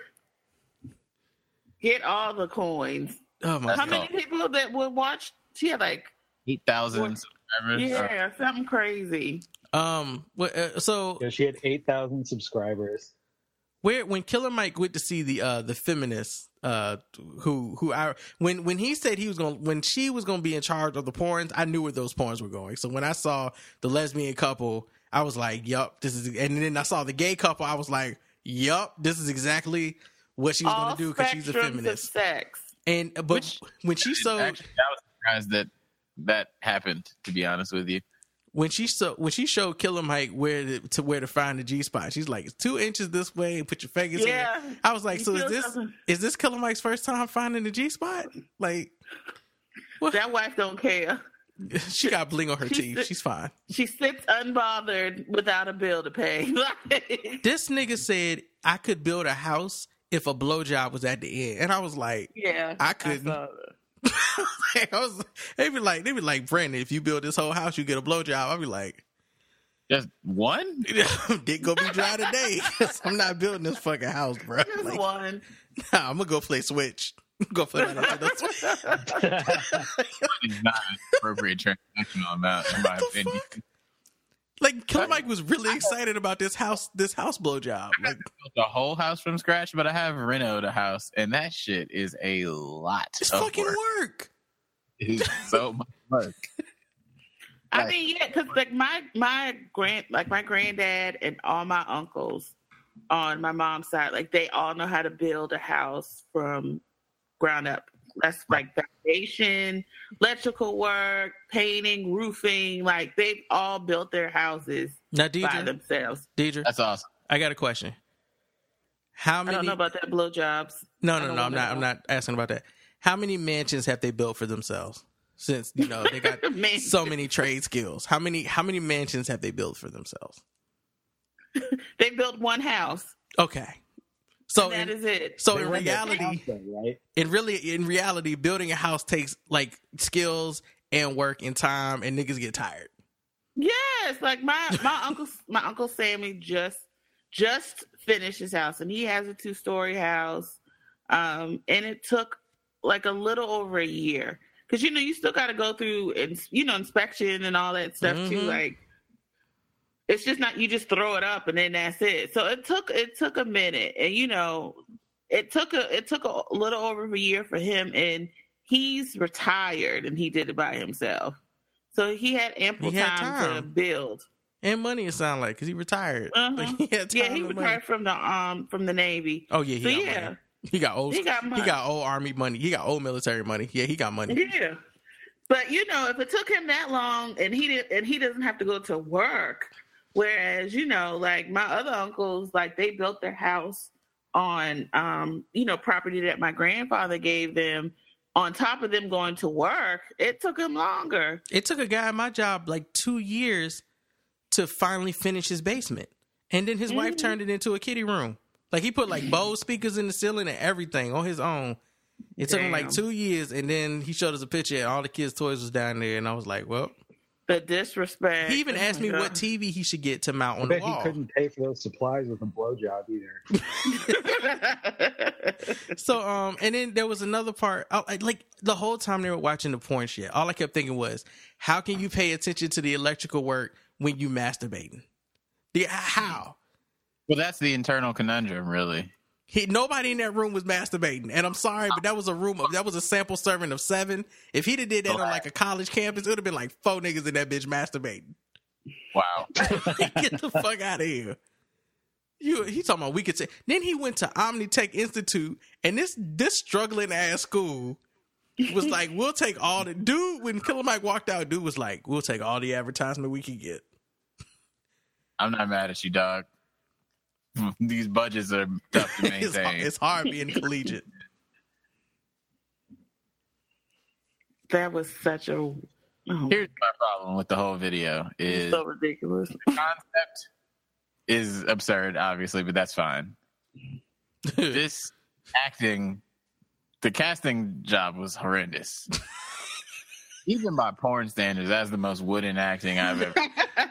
get all the coins.
Oh my
How
god.
many people that would watch? She had like,
eight thousand subscribers.
yeah, something crazy.
Um. what- uh, So
Yeah, she had eight thousand subscribers.
where when Killer Mike went to see the uh the feminist uh who who I when when he said he was going when she was going to be in charge of the porns, I knew where those porns were going. So when I saw the lesbian couple, I was like, "Yup, this is." And then I saw the gay couple, I was like, "Yup, this is exactly what she was
All
going to do because she's a
spectrums
feminist."
of sex.
And but
Which-
when she showed
Actually, I was surprised that that happened. To be honest with you,
when she so when she showed Killer Mike where to, to where to find the G spot, she's like, "It's two inches this way, and put your fingers
Yeah.
in." I was like,
You
"So is
feel
this
something.
is this Killer Mike's first time finding the G spot?" Like,
That wife don't care.
she got bling on her
She's
teeth.
the-
She's fine.
She sits unbothered without a bill to pay. Like,
This nigga said I could build a house if a blowjob was at the end, and I was like,
yeah,
I couldn't.
saw that.
I was. They be like, they be like, Brandon, if you build this whole house, you get a blowjob. I'd be like,
just one.
dick gonna be dry today. 'Cause I'm not building this fucking house, bro.
Just
Like,
one.
nah, I'm gonna go play Switch. Go play that Nintendo Switch.
It's not an appropriate transactional amount, in my
the
opinion.
fuck? Like Killer Mike was really excited about this house, this house blowjob. Like,
Built the whole house from scratch, but I have renoed a house, and that shit is a lot
it's
of
fucking
work.
work.
It's so much work.
I
Like-
mean, yeah, because like my my grand like my granddad and all my uncles on my mom's side, like they all know how to build a house from ground up. That's like foundation, electrical work, painting, roofing. Like they've all built their houses
Now,
by
Deidre,
themselves.
Deidre,
That's awesome.
I got a question. How
I
many?
don't know about that blowjobs.
no,
I
no,
don't
no. I'm
wanna
not.
know.
I'm not asking about that. How many mansions have they built for themselves? Since you know they got
Man,
so many trade skills. How many? How many mansions have they built for themselves?
they built one house.
Okay. So
and that
in,
is it.
so
They
in
rent their
reality,
house though, right?
in really in reality, building a house takes like skills and work and time, and niggas get tired.
Yes, like my my uncle my uncle Sammy just just finished his house, and he has a two story house, um, and it took like a little over a year because you know you still got to go through and you know inspection and all that stuff too.
Mhm.
Like it's just not you just throw it up and then that's it. So it took it took a minute, and you know it took a it took a little over a year for him, and he's retired and he did it by himself. So he had ample
He had
time,
time.
to build.
And money, it sounded like, because he retired.
Uh-huh.
Like, he had time
Yeah, he
and
retired
money.
from the um from the Navy.
Oh yeah, he
So
got
yeah,
money. He got old.
he got money.
He got old army money. He got old military money. Yeah, he got money.
Yeah. But you know, if it took him that long and he did and he doesn't have to go to work, whereas, you know, like my other uncles, like they built their house on um, you know, property that my grandfather gave them on top of them going to work. It took him longer.
It took a guy at my job like two years to finally finish his basement. And then his mm-hmm. wife turned it into a kiddie room. Like he put like Bose speakers in the ceiling and everything on his own. It took
Damn.
him like two years, and then he showed us a picture, and all the kids' toys was down there, and I was like, "Well."
The disrespect.
He even
oh
asked me
God.
what T V he should get to mount on
I
the
bet
wall.
he couldn't pay for those supplies with a blowjob either.
So, um, and then there was another part. I, like the whole time they were watching the porn shit, all I kept thinking was, "How can you pay attention to the electrical work when you masturbating? The how?"
Well, that's the internal conundrum, really.
He, nobody in that room was masturbating, and I'm sorry, but that was a room of, that was a sample serving of seven. If he'd have did that on like a college campus, it would have been like four niggas in that bitch masturbating.
Wow.
Get the fuck out of here. You, he talking about we could say. Then he went to Omnitech Institute, and this this struggling ass school was like, we'll take all the dude. When Killer Mike walked out, dude was like, we'll take all the advertisement we can get.
I'm not mad at you, dog. These budgets are tough to maintain.
it's, hard, it's hard being collegiate.
That was such a. Oh,
Here's my problem with the whole video: is
so ridiculous.
the concept is absurd, obviously, but that's fine. This acting, the casting job was horrendous. Even by porn standards, that's the most wooden acting I've ever.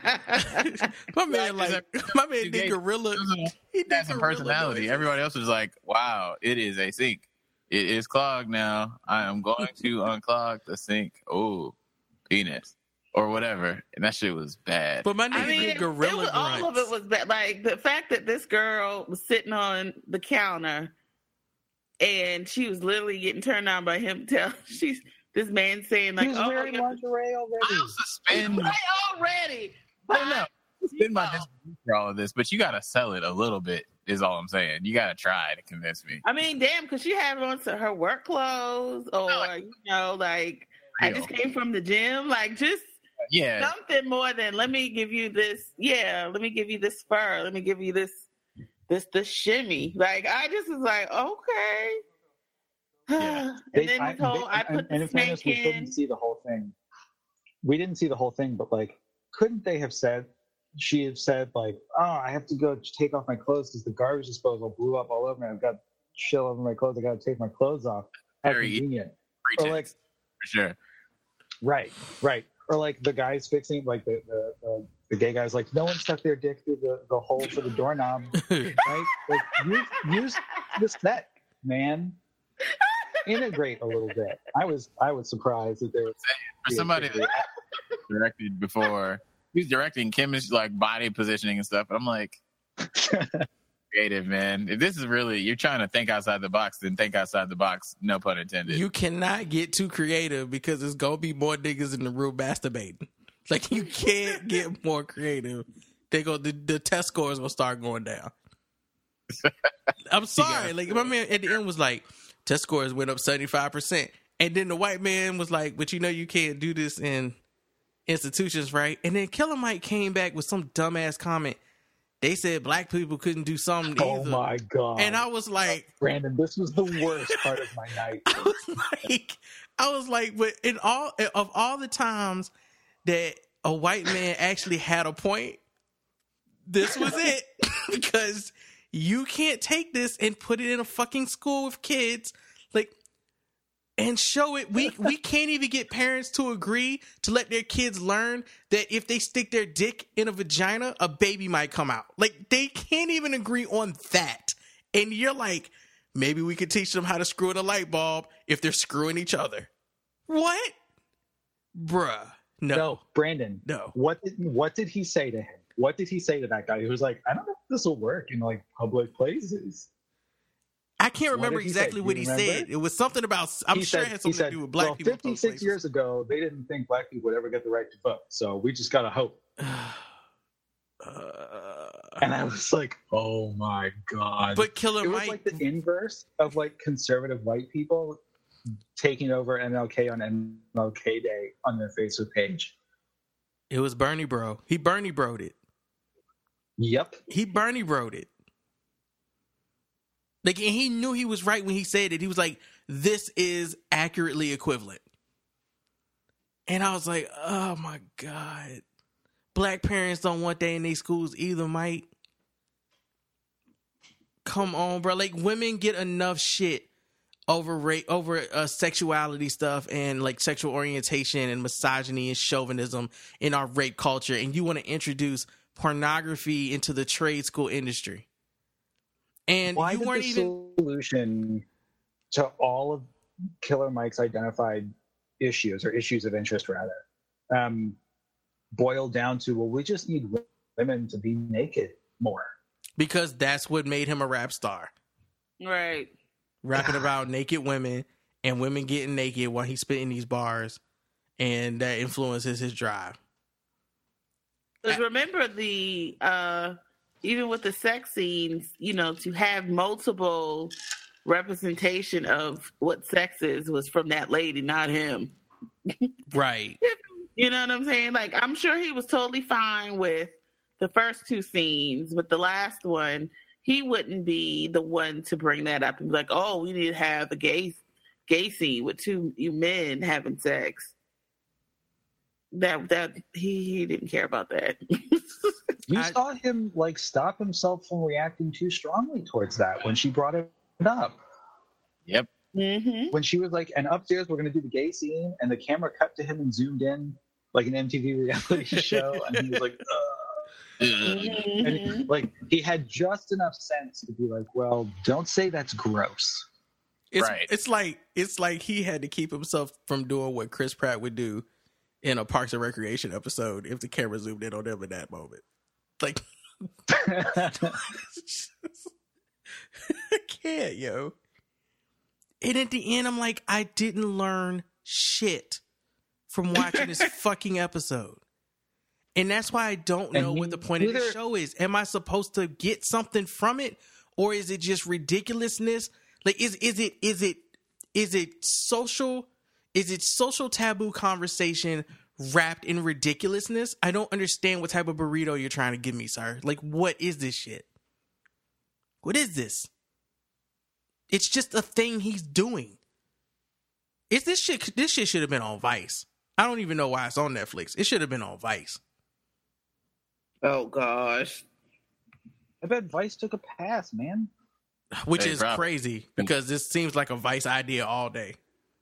my man, like my man, did gorilla.
He did some personality. Noises. Everybody else was like, "Wow, it is a sink. It is clogged now. I am going to unclog the sink. Oh, penis." Or whatever, and that shit was bad.
But my nigga
I mean,
did gorilla
it was,
grunts.
all of it was bad. Like the fact that this girl was sitting on the counter, and she was literally getting turned on by him. Tell she's this man saying like,
He was
"Oh,
wearing lingerie already."
I'll suspend.
right already."
I know. Suspend my disbelief for all of this, but you gotta sell it a little bit. Is all I'm saying. You gotta try to convince me.
I mean, damn, because she had on to her work clothes, or
No, like,
you know, like
real.
I just came from the gym, like just.
Yeah,
Something more than let me give you this. Yeah, let me give you this fur. Let me give you this, this, this shimmy. Like I just was like, okay.
Yeah.
and
They-
then
I-
this whole,
they-
I
and-
put
and
the
in fairness,
snake
we
in.
couldn't see the whole thing. We didn't see the whole thing, but like, couldn't they have said? She had said like, "Oh, I have to go take off my clothes because the garbage disposal blew up all over me. I've got shit all over my clothes. I got to take my clothes off." How
Very
convenient.
pretense,
Or like,
for sure.
right, right. Or like the guys fixing, like the the, the, the gay guys, like no one stuck their dick through the, the hole for the doorknob, right? Like use use the set, man. Integrate a little bit. I was I was surprised that there was
For somebody that directed before, he was directing Kim's like body positioning and stuff. But I'm like, creative, man. If this is really you're trying to think outside the box, then think outside the box. No pun intended.
You cannot get too creative because it's gonna be more niggas in the room masturbating. Like you can't get more creative. They go the, the test scores will start going down. I'm sorry. Like my man at the end was like, test scores went up seventy-five percent. And then the white man was like, but you know you can't do this in institutions, right? And then Killer Mike came back with some dumbass comment. They said black people couldn't do something
oh
either.
my god.
And I was like,
Brandon, this was the worst part of my night.
I was like, I was like, but in all of all the times that a white man actually had a point, this was it. Because you can't take this and put it in a fucking school with kids, like, and show it. We we can't even get parents to agree to let their kids learn that if they stick their dick in a vagina, a baby might come out. Like, they can't even agree on that. And you're like, maybe we could teach them how to screw in a light bulb if they're screwing each other. What? Bruh. No.
No, Brandon.
No.
What did what did he say to him? What did he say to that guy who was like, I don't know if this will work in like public places?
I can't
What
remember
did he
exactly
say? Do
what
you
he
remember?
said. It was something about. I'm
he
sure
said,
it had
he
something
said,
to do with black
well,
people.
fifty-six years ago, they didn't think black people would ever get the right to vote. So we just got to hope.
Uh,
And I was like, oh my God.
but Killer
It was
Mike,
like the inverse of like conservative white people taking over M L K on M L K Day on their Facebook page.
it was Bernie Bro. He Bernie Bro'd it.
Yep.
He Bernie Bro'd it. Like, and he knew he was right when he said it. He was like, "This is accurately equivalent." And I was like, "Oh my God, black parents don't want that in their schools either, Mike. Come on, bro. Like, women get enough shit over rape, over uh, sexuality stuff and like sexual orientation and misogyny and chauvinism in our rape culture, and you want to introduce pornography into the trade school industry." And
Why
you
did
weren't
the
even
solution to all of Killer Mike's identified issues, or issues of interest rather, um, boil down to, well, we just need women to be naked more?
because that's what made him a rap star.
Right.
Rapping about naked women and women getting naked while he's spitting these bars, and that influences his drive.
Because remember the uh, even with the sex scenes, you know, to have multiple representation of what sex is was from that lady, not him.
Right.
You know what I'm saying? Like, I'm sure he was totally fine with the first two scenes, but the last one, he wouldn't be the one to bring that up and be like, "Oh, we need to have a gay gay scene with two men having sex." That that he, he didn't care about that.
You
I-
saw him like stop himself from reacting too strongly towards that when she brought it up.
Yep.
Mm-hmm.
When she was like, and upstairs we're going to do the gay scene, and the camera cut to him and zoomed in like an M T V reality show, and he was like, Ugh.
Mm-hmm.
And like he had just enough sense to be like, well, don't say that's gross.
It's,
Right.
It's like it's like he had to keep himself from doing what Chris Pratt would do in a Parks and Recreation episode if the camera zoomed in on him in that moment. Like, I can't, yo. And at the end, I'm like, I didn't learn shit from watching this fucking episode. And that's why I don't know
And
what the point of the
neither-
show is. Am I supposed to get something from it? Or is it just ridiculousness? Like, is is it is it is it social? Is it social taboo conversation wrapped in ridiculousness? I don't understand what type of burrito you're trying to give me, sir. Like, what is this shit? What is this? It's just a thing he's doing. Is this shit? This shit should have been on Vice. I don't even know why it's on Netflix. It should have been on Vice.
Oh gosh.
I bet Vice took a pass, man.
Which
Hey,
is
Rob.
crazy because this seems like a Vice idea all day.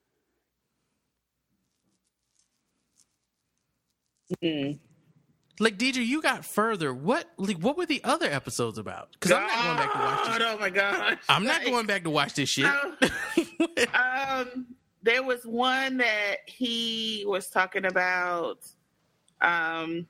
Mm.
Like, D J, you got further. What like what were the other episodes about? Because I'm not going back to watch
God,
this.
oh my gosh.
I'm not
Like,
going back to watch this shit.
um, there was one that he was talking about. Um,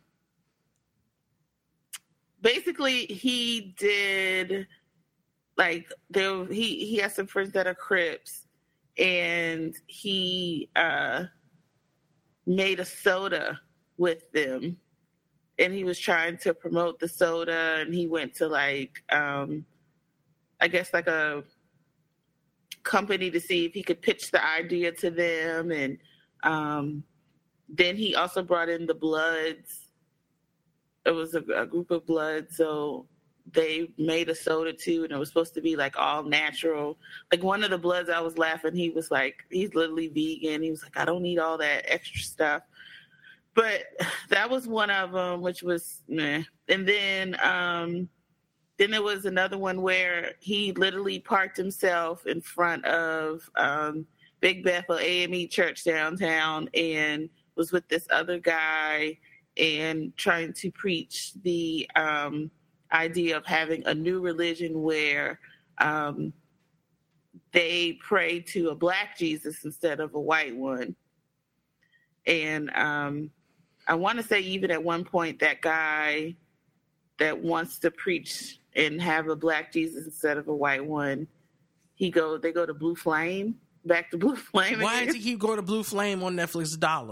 basically, he did like there. He he has some friends that are Crips, and he uh made a soda with them, and he was trying to promote the soda, and he went to like um, I guess like a company to see if he could pitch the idea to them, and um, then he also brought in the Bloods. It was a, a group of Bloods, so they made a soda too, and it was supposed to be like all natural. Like one of the Bloods, I was laughing. He was like, he's literally vegan. He was like, I don't need all that extra stuff. But that was one of them, which was meh. And then, um, then there was another one where he literally parked himself in front of um, Big Bethel A M E Church downtown and was with this other guy and trying to preach the um, idea of having a new religion where um, they pray to a black Jesus instead of a white one. And um, I want to say even at one point that guy that wants to preach and have a black Jesus instead of a white one, he go they go to Blue Flame, back to Blue Flame.
Why
again.
does he keep going to Blue Flame on Netflix dollar?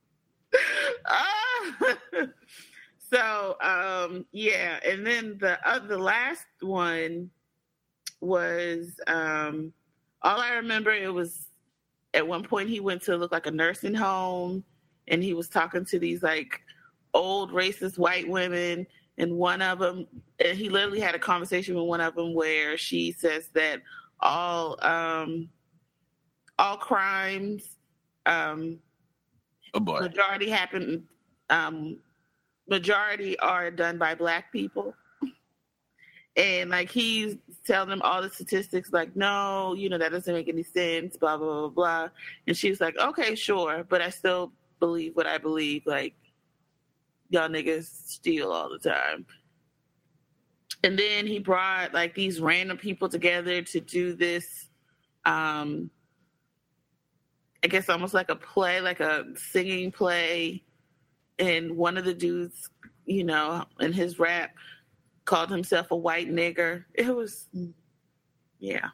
Ah! So um, yeah, and then the uh, the last one was um, all I remember. It was at one point he went to look like a nursing home, and he was talking to these like old racist white women, and one of them, and he literally had a conversation with one of them where she says that all um, all crimes um,
Oh boy.
majority happen um, majority are done by Black people. And like he's telling them all the statistics, like, no, you know, that doesn't make any sense, blah, blah, blah, blah. And she's like, okay, sure, but I still believe what I believe. Like, y'all niggas steal all the time. And then he brought like these random people together to do this, um, I guess almost like a play, like a singing play. And one of the dudes, you know, in his rap, called himself a white nigger. It was, yeah.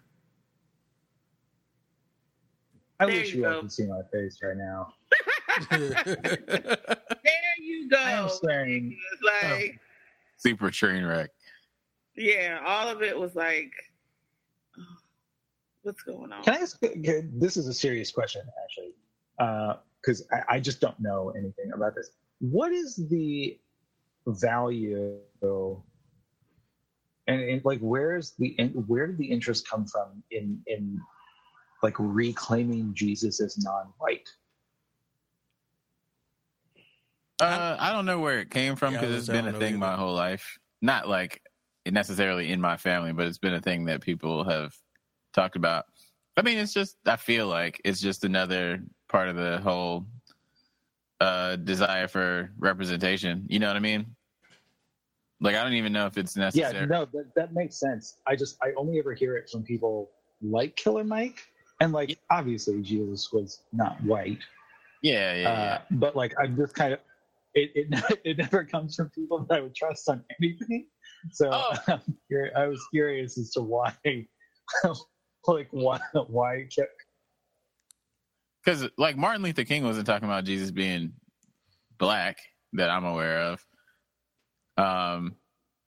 I
There
wish
you
you all
go.
could see my face right now.
There you go.
I am staring.
It's like,
Super train wreck.
yeah, all of it was like, oh, what's going on?
Can I ask? This is a serious question, actually, because I, I just don't know anything about this. What is the value, and, and like, where's the where did the interest come from in in like reclaiming Jesus as non-white?
Uh, I don't know where it came from
Yeah, I
because
was-
it's
I
been
don't
a
know
thing my
either.
whole life. Not like necessarily in my family, but it's been a thing that people have talked about. I mean, it's just, I feel like it's just another part of the whole uh, desire for representation. You know what I mean? Like, I don't even know if it's necessary.
Yeah, no, that, that makes sense. I just I only ever hear it from people like Killer Mike, and like obviously Jesus was not white.
Yeah, yeah, yeah.
Uh, but like I'm just kind of it, it it never comes from people that I would trust on anything. So
Oh.
I'm curi- I was curious as to why, like why why it kept.
Because like Martin Luther King wasn't talking about Jesus being black that I'm aware of. Um.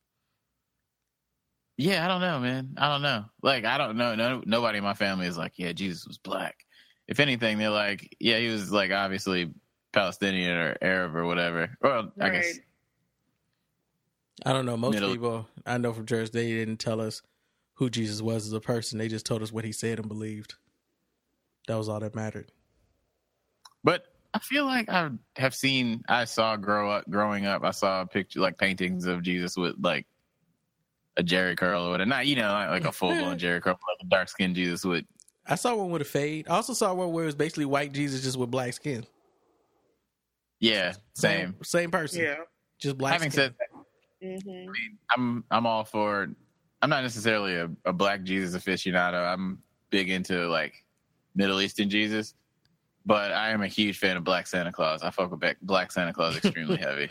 Yeah, I don't know, man. I don't know. Like, I don't know. No, nobody in my family is like, yeah, Jesus was black. If anything, they're like, yeah, he was like obviously Palestinian or Arab or whatever. Well, I guess.
Right.
I don't know. Most
Middle-
people I know from church, they didn't tell us who Jesus was as a person. They just told us what he said and believed. That was all that mattered.
But I feel like I have seen, I saw grow up, growing up, I saw picture like paintings of Jesus with like a Jerry curl or whatever. Not, you know, not like a full blown Jerry curl, but like a dark skinned Jesus with.
I saw one with a fade. I also saw one where it was basically white Jesus just with black skin.
Yeah, same.
Same person.
Yeah.
Just black
Having
skin.
said that,
Mm-hmm.
I mean, I'm I'm all for. I'm not necessarily a, a black Jesus aficionado. I'm big into like Middle Eastern Jesus, but I am a huge fan of Black Santa Claus. I fuck with Black- Black Santa Claus extremely heavy.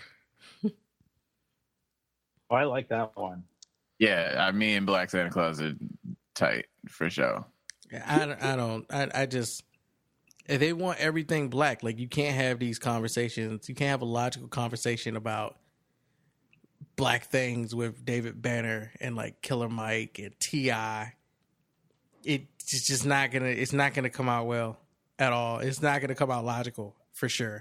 Oh, I like that one.
Yeah, I, me and Black Santa Claus are tight for sure.
I, don't- I don't. I, I just. If they want everything black, like you can't have these conversations. You can't have a logical conversation about black things with David Banner and like Killer Mike and T I It's just not gonna. It's not gonna come out well at all. It's not gonna come out logical for sure.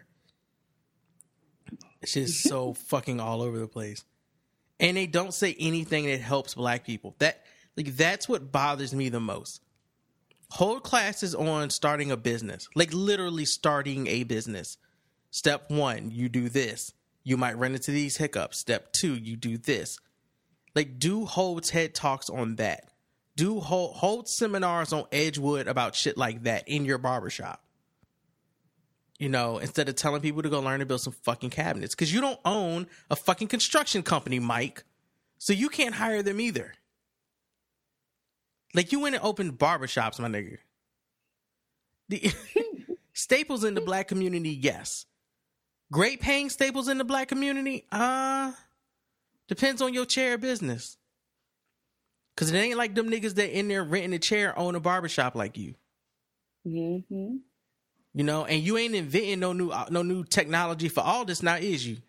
It's just so fucking all over the place, and they don't say anything that helps black people. That like that's what bothers me the most. Whole classes on starting a business, like literally starting a business. Step one, you do this. You might run into these hiccups. Step two, you do this. Like, do whole TED Talks on that. Do whole, hold seminars on Edgewood about shit like that in your barbershop. You know, instead of telling people to go learn to build some fucking cabinets. Because you don't own a fucking construction company, Mike. So you can't hire them either. Like, you went and opened barbershops, my nigga. The staples in the black community, yes. Great paying staples in the black community, uh, depends on your chair of business. Cause it ain't like them niggas that in there renting a chair own a barbershop like you.
Mm-hmm.
You know, and you ain't inventing no new no new technology for all this now, is you?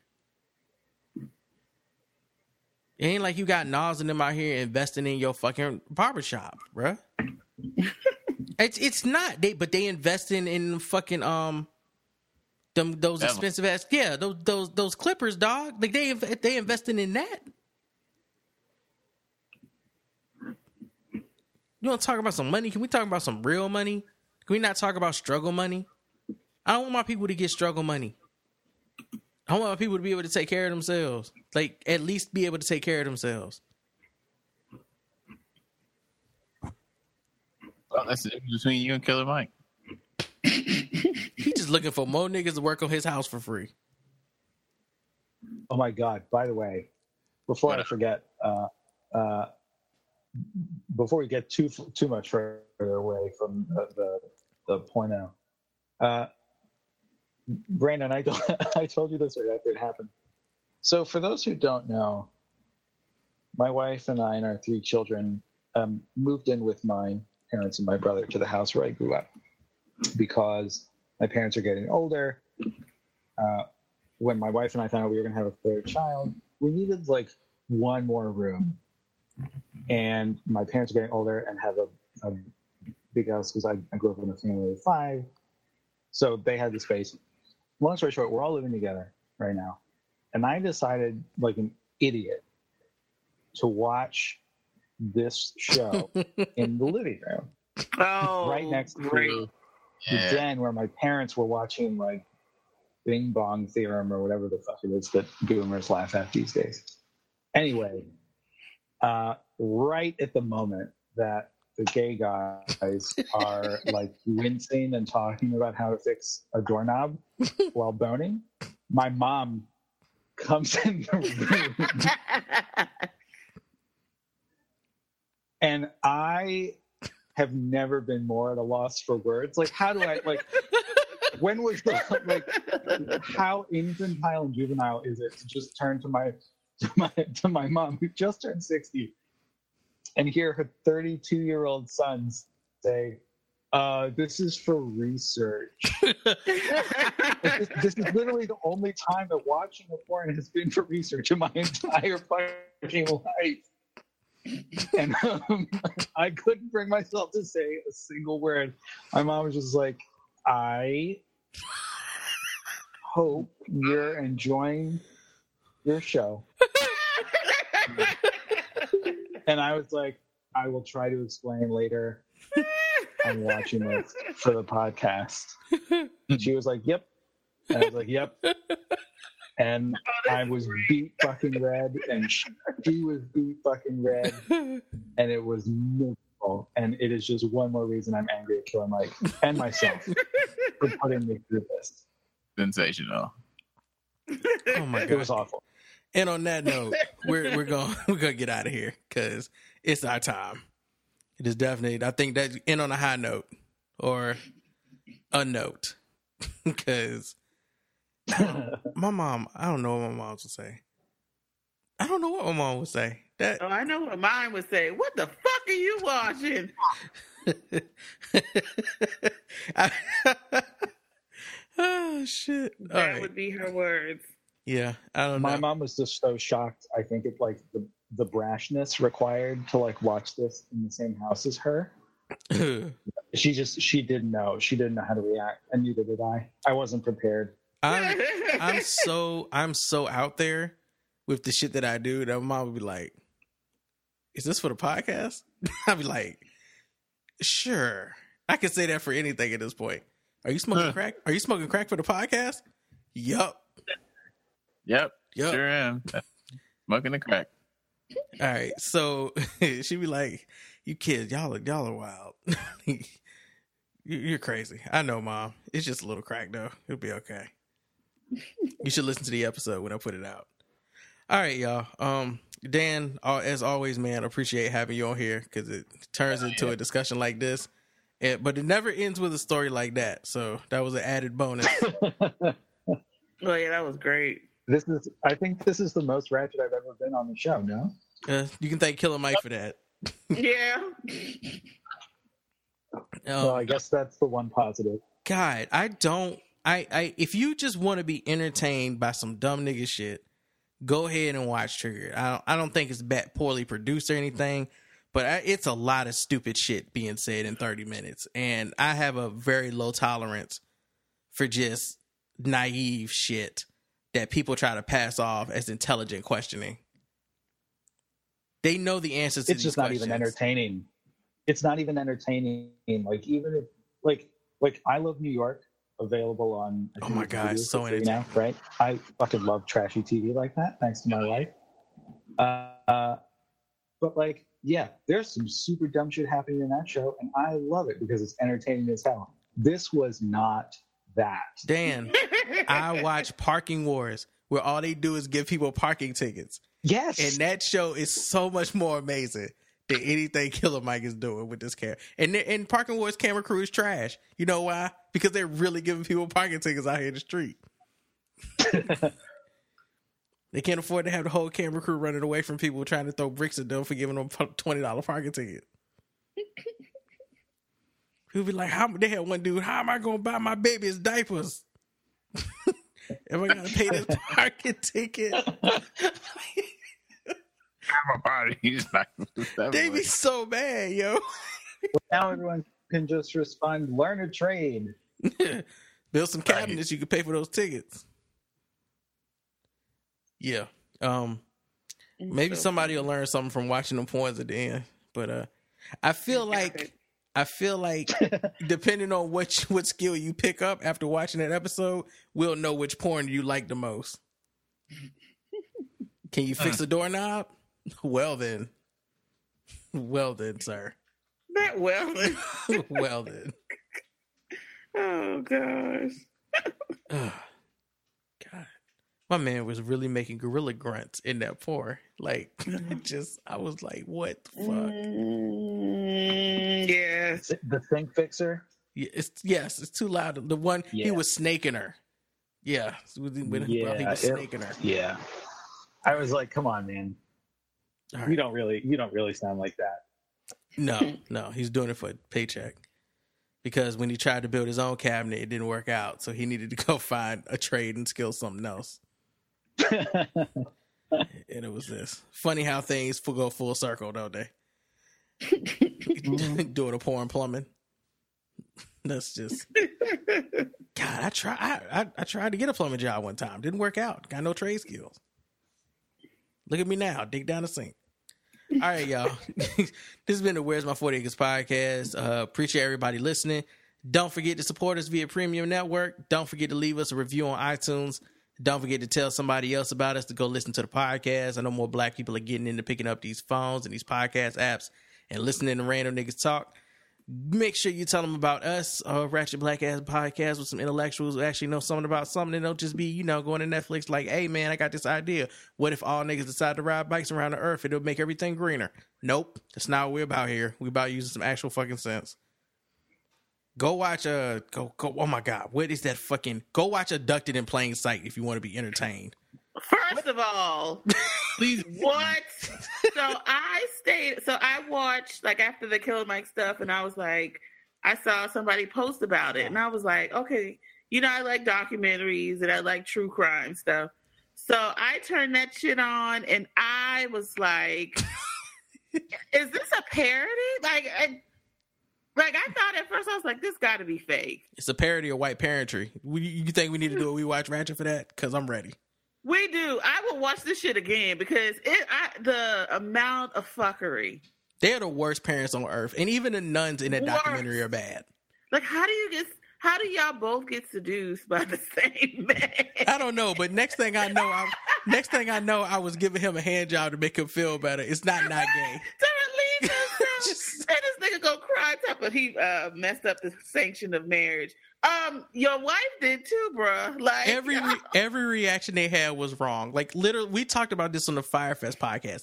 It ain't like you got Nas and them out here investing in your fucking barbershop, bruh. it's it's not. They but they investing in fucking um them those
Devil.
expensive ass yeah, those those those clippers, dog. Like they they investing in that. You want to talk about some money? Can we talk about some real money? Can we not talk about struggle money? I don't want my people to get struggle money. I want my people to be able to take care of themselves. Like, at least be able to take care of themselves.
Well, that's the difference between you and Killer Mike.
He just looking for more niggas to work on his house for free.
Oh my God! By the way, before
What?
I forget, uh, uh, before we get too too much further away from the the, the point out, uh, Brandon, I told, I told you this right after it happened. So for those who don't know, my wife and I and our three children um, moved in with my parents and my brother to the house where I grew up because my parents are getting older. Uh, when my wife and I found out we were going to have a third child, we needed like one more room. And my parents are getting older and have a, a big house because I, I grew up in a family of five. So they had the space. Long story short, we're all living together right now. And I decided, like an idiot, to watch this show in the living room.
Oh,
right next
great.
to
Yeah.
the den where my parents were watching, like, Bing Bong Theorem or whatever the fuck it is that boomers laugh at these days. Anyway, uh, right at the moment that the gay guys are like wincing and talking about how to fix a doorknob while boning, my mom comes in the room. And I have never been more at a loss for words. Like, how do I, like, when was the, like, how infantile and juvenile is it to just turn to my, to my, to my mom, who just turned sixty, and hear her thirty-two-year-old sons say, uh, this is for research. this, this is literally the only time that watching a porn has been for research in my entire fucking life. And um, I couldn't bring myself to say a single word. My mom was just like, I hope you're enjoying your show. And I was like, I will try to explain later. I'm watching this for the podcast. And she was like, yep. And I was like, yep. And I was beat fucking red, and she was beat fucking red, and it was miserable. And it is just one more reason I'm angry at Killer Mike and myself for putting me through this.
Sensational.
Oh my
It
god!
was awful.
And on that note, we're we're going we're gonna get out of here because it's our time. It is definitely. I think that end on a high note or a note because. My mom, I don't know what my mom would say. I don't know what my mom would say. That
Oh, I know what mine would say. What the fuck are you watching?
I, oh shit! All
That
right.
would be her words.
Yeah, I don't
My
know.
mom was just so shocked. I think it like the the brashness required to like watch this in the same house as her. She just she didn't know. She didn't know how to react, and neither did I. I wasn't prepared.
I'm I'm so I'm so out there with the shit that I do that my mom would be like, "Is this for the podcast?" I'd be like, "Sure, I can say that for anything at this point." Are you smoking
Huh.
crack? Are you smoking crack for the podcast? Yup.
Yep.
Yep.
Sure am. Smoking the crack.
All right, so she'd be like, "You kids, y'all are y'all are wild. You- You're crazy." I know, Mom. It's just a little crack, though. It'll be okay. You should listen to the episode when I put it out. All right, y'all. Um, Dan, uh, as always, man, appreciate having you on here because it turns into a discussion like this, and, but it never ends with a story like that. So that was an added bonus.
Oh yeah, that was great.
This is I think this is the most ratchet I've ever been on the show, no?
Uh, you can thank Killer Mike for that.
Yeah.
So
Um,
I guess that's the one positive.
God, I don't. I, I if you just want to be entertained by some dumb nigga shit, go ahead and watch Triggered. I don't. I don't think it's bad, poorly produced or anything, but I, it's a lot of stupid shit being said in thirty minutes, and I have a very low tolerance for just naive shit that people try to pass off as intelligent questioning. They know the answers to
It's
these
just not
questions.
even entertaining. It's not even entertaining. Like even if like like I Love New York, available on. I
Oh
think
my
it's
God,
Hulu
so
for free
entertaining.
now, right? I fucking love trashy T V like that. Thanks to my wife. Uh, uh, but like, yeah, there's some super dumb shit happening in that show, and I love it because it's entertaining as hell. This was not that.
Dan, I watch Parking Wars, where all they do is give people parking tickets.
Yes,
And that show is so much more amazing than anything Killer Mike is doing with this camera. And the- and Parking Wars camera crew is trash. You know why? Because they're really giving people parking tickets out here in the street. They can't afford to have the whole camera crew running away from people trying to throw bricks at them for giving them a twenty dollars parking ticket. People be like, how they had one dude, how am I going to buy my baby's diapers? Am I going to pay this parking ticket?
My body. He's like,
They be so mad, yo.
now everyone can just respond, learn a trade.
Build some cabinets, you can pay for those tickets. Yeah. Um maybe somebody will learn something from watching them porns at the end. But uh I feel like I feel like depending on what what skill you pick up after watching that episode, we'll know which porn you like the most. Can you fix a doorknob? Well then. Well then, sir.
Not well.
Well then.
Oh gosh.
Ugh. God. My man was really making gorilla grunts in that porn. Like, just, I was like, what the fuck?
Mm, yes.
The Think Fixer.
Yeah, it's, yes, it's too loud. The one, he
Yeah.
was snaking her. Yeah. When, when he
Yeah,
was
it-
snaking her.
Yeah, I was like, come on, man.
All
You
right.
don't really, you don't really sound like that.
No, no, he's doing it for a paycheck. Because when he tried to build his own cabinet, it didn't work out. So he needed to go find a trade and skill something else. And it was this. Funny how things go full circle, don't they? Doing a porn plumbing. That's just God, I try I, I I tried to get a plumbing job one time. Didn't work out. Got no trade skills. Look at me now. Dig down the sink. All right, y'all. This has been the Where's My forty Acres podcast. Uh, appreciate everybody listening. Don't forget to support us via Premium Network. Don't forget to leave us a review on iTunes. Don't forget to tell somebody else about us to go listen to the podcast. I know more black people are getting into picking up these phones and these podcast apps and listening to random niggas talk. Make sure you tell them about us, uh, Ratchet Black Ass Podcast with some intellectuals who actually know something about something. And don't just be, you know, going to Netflix like, hey, man, I got this idea. What if all niggas decide to ride bikes around the earth? It'll make everything greener. Nope. That's not what we're about here. We're about using some actual fucking sense. Go watch, uh, go, go, oh my God. What is that fucking, go watch Abducted in Plain Sight if you want to be entertained.
First of all,
please.
what? So I stayed. So I watched like after the Killer Mike stuff, and I was like, I saw somebody post about it, and I was like, okay, you know, I like documentaries and I like true crime stuff. So I turned that shit on, and I was like, is this a parody? Like, I, like I thought at first, I was like, this got to be fake.
It's a parody of white parentry. We, you think we need to do a We Watch Ratchet for that? Because I'm ready.
We do. I will watch this shit again because it. I, the amount of fuckery.
They're the worst parents on earth, and even the nuns in that
Worst.
documentary are bad.
Like, how do you get? How do y'all both get seduced by the same man?
I don't know, but next thing I know, I next thing I know, I was giving him a hand job to make him feel better. It's not not gay.
To relieve himself, and this nigga go cry top, but he uh, messed up the sanction of marriage. Um, your wife did too, bruh. Like
Every re- every reaction they had was wrong. Like literally, we talked about this on the Firefest podcast.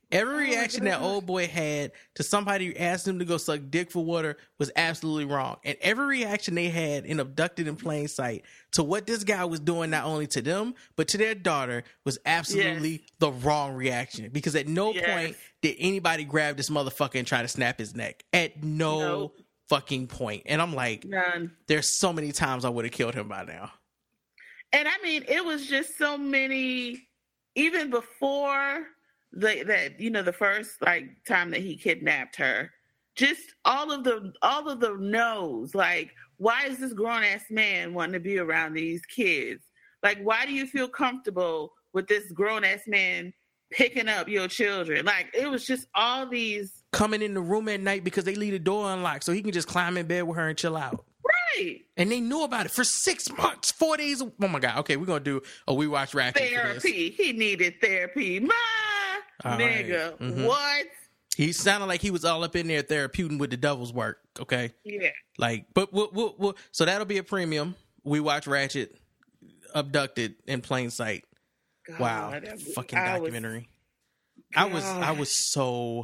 Every
Oh my
reaction that
goodness.
old boy had to somebody who asked him to go suck dick for water was absolutely wrong. And every reaction they had in Abducted in Plain Sight to what this guy was doing, not only to them, but to their daughter, was absolutely
Yes.
the wrong reaction. Because at no
Yes.
point did anybody grab this motherfucker and try to snap his neck. At no
Nope.
fucking point. And I'm like,
None.
there's so many times I would have killed him by now.
And I mean, it was just so many, even before the that you know the first like time that he kidnapped her, just all of the all of the no's. Like, why is this grown ass man wanting to be around these kids? Like, why do you feel comfortable with this grown ass man picking up your children? Like, it was just all these.
Coming in the room at night because they leave the door unlocked so he can just climb in bed with her and chill out.
Right.
And they knew about it for six months, four days. Oh my God. Okay, we're going to do a We Watch Ratchet for this.
Therapy. He needed therapy. Ma,
All
nigga.
right. Mhm.
What?
He sounded like he was all up in there therapeuting with the devil's work. Okay.
Yeah.
Like, but we'll, we'll, we'll, so that'll be a premium. We Watch Ratchet, Abducted in Plain Sight.
God,
Wow.
that was-
Fucking
I was-
documentary. I was, I
God.
was so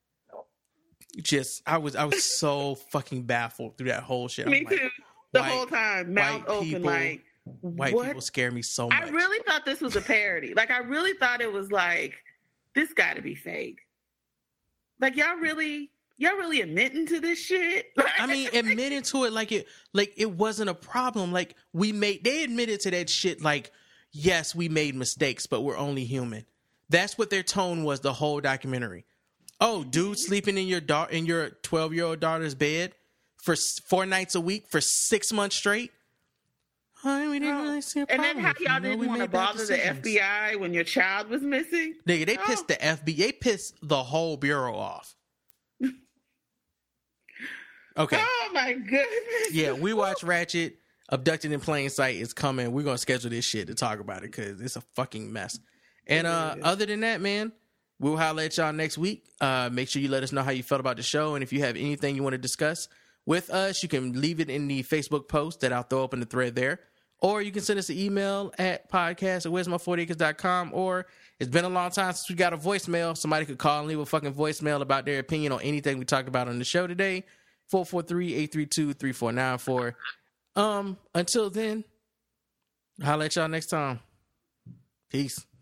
just, I was, I was so fucking baffled through that whole shit.
Me
I'm like,
too. The
white-
whole time, mouth
white
open,
people-
like
white
what?
people scare me so much.
I really thought this was a parody. Like, I really thought it was like, this got to be fake. Like, y'all really, y'all really admitting to this shit?
I mean, admitting to it like it like it wasn't a problem. Like we made they admitted to that shit like, yes, we made mistakes, but we're only human. That's what their tone was the whole documentary. Oh, dude sleeping in your da- in your twelve-year-old daughter's bed for s- four nights a week for six months straight? Oh, we didn't really see a
and
problem.
then how
You
y'all
know,
didn't
we
want to
made bad
bother the F B I when your child was missing?
Nigga, they
No.
pissed the F B I. They pissed the whole bureau off. Okay.
Oh my goodness.
Yeah, We Watch Ratchet. Abducted in Plain Sight is coming. We're gonna schedule this shit to talk about it because it's a fucking mess. And uh, other than that, man, we'll holler at y'all next week. Uh, make sure you let us know how you felt about the show, and if you have anything you want to discuss with us, you can leave it in the Facebook post that I'll throw up in the thread there, or you can send us an email at podcast at where's my forty acres dot com. Or it's been a long time since we got a voicemail. Somebody could call and leave a fucking voicemail about their opinion on anything we talked about on the show today. four four three, eight three two, three four nine four. Um, until then, holla at y'all next time. Peace.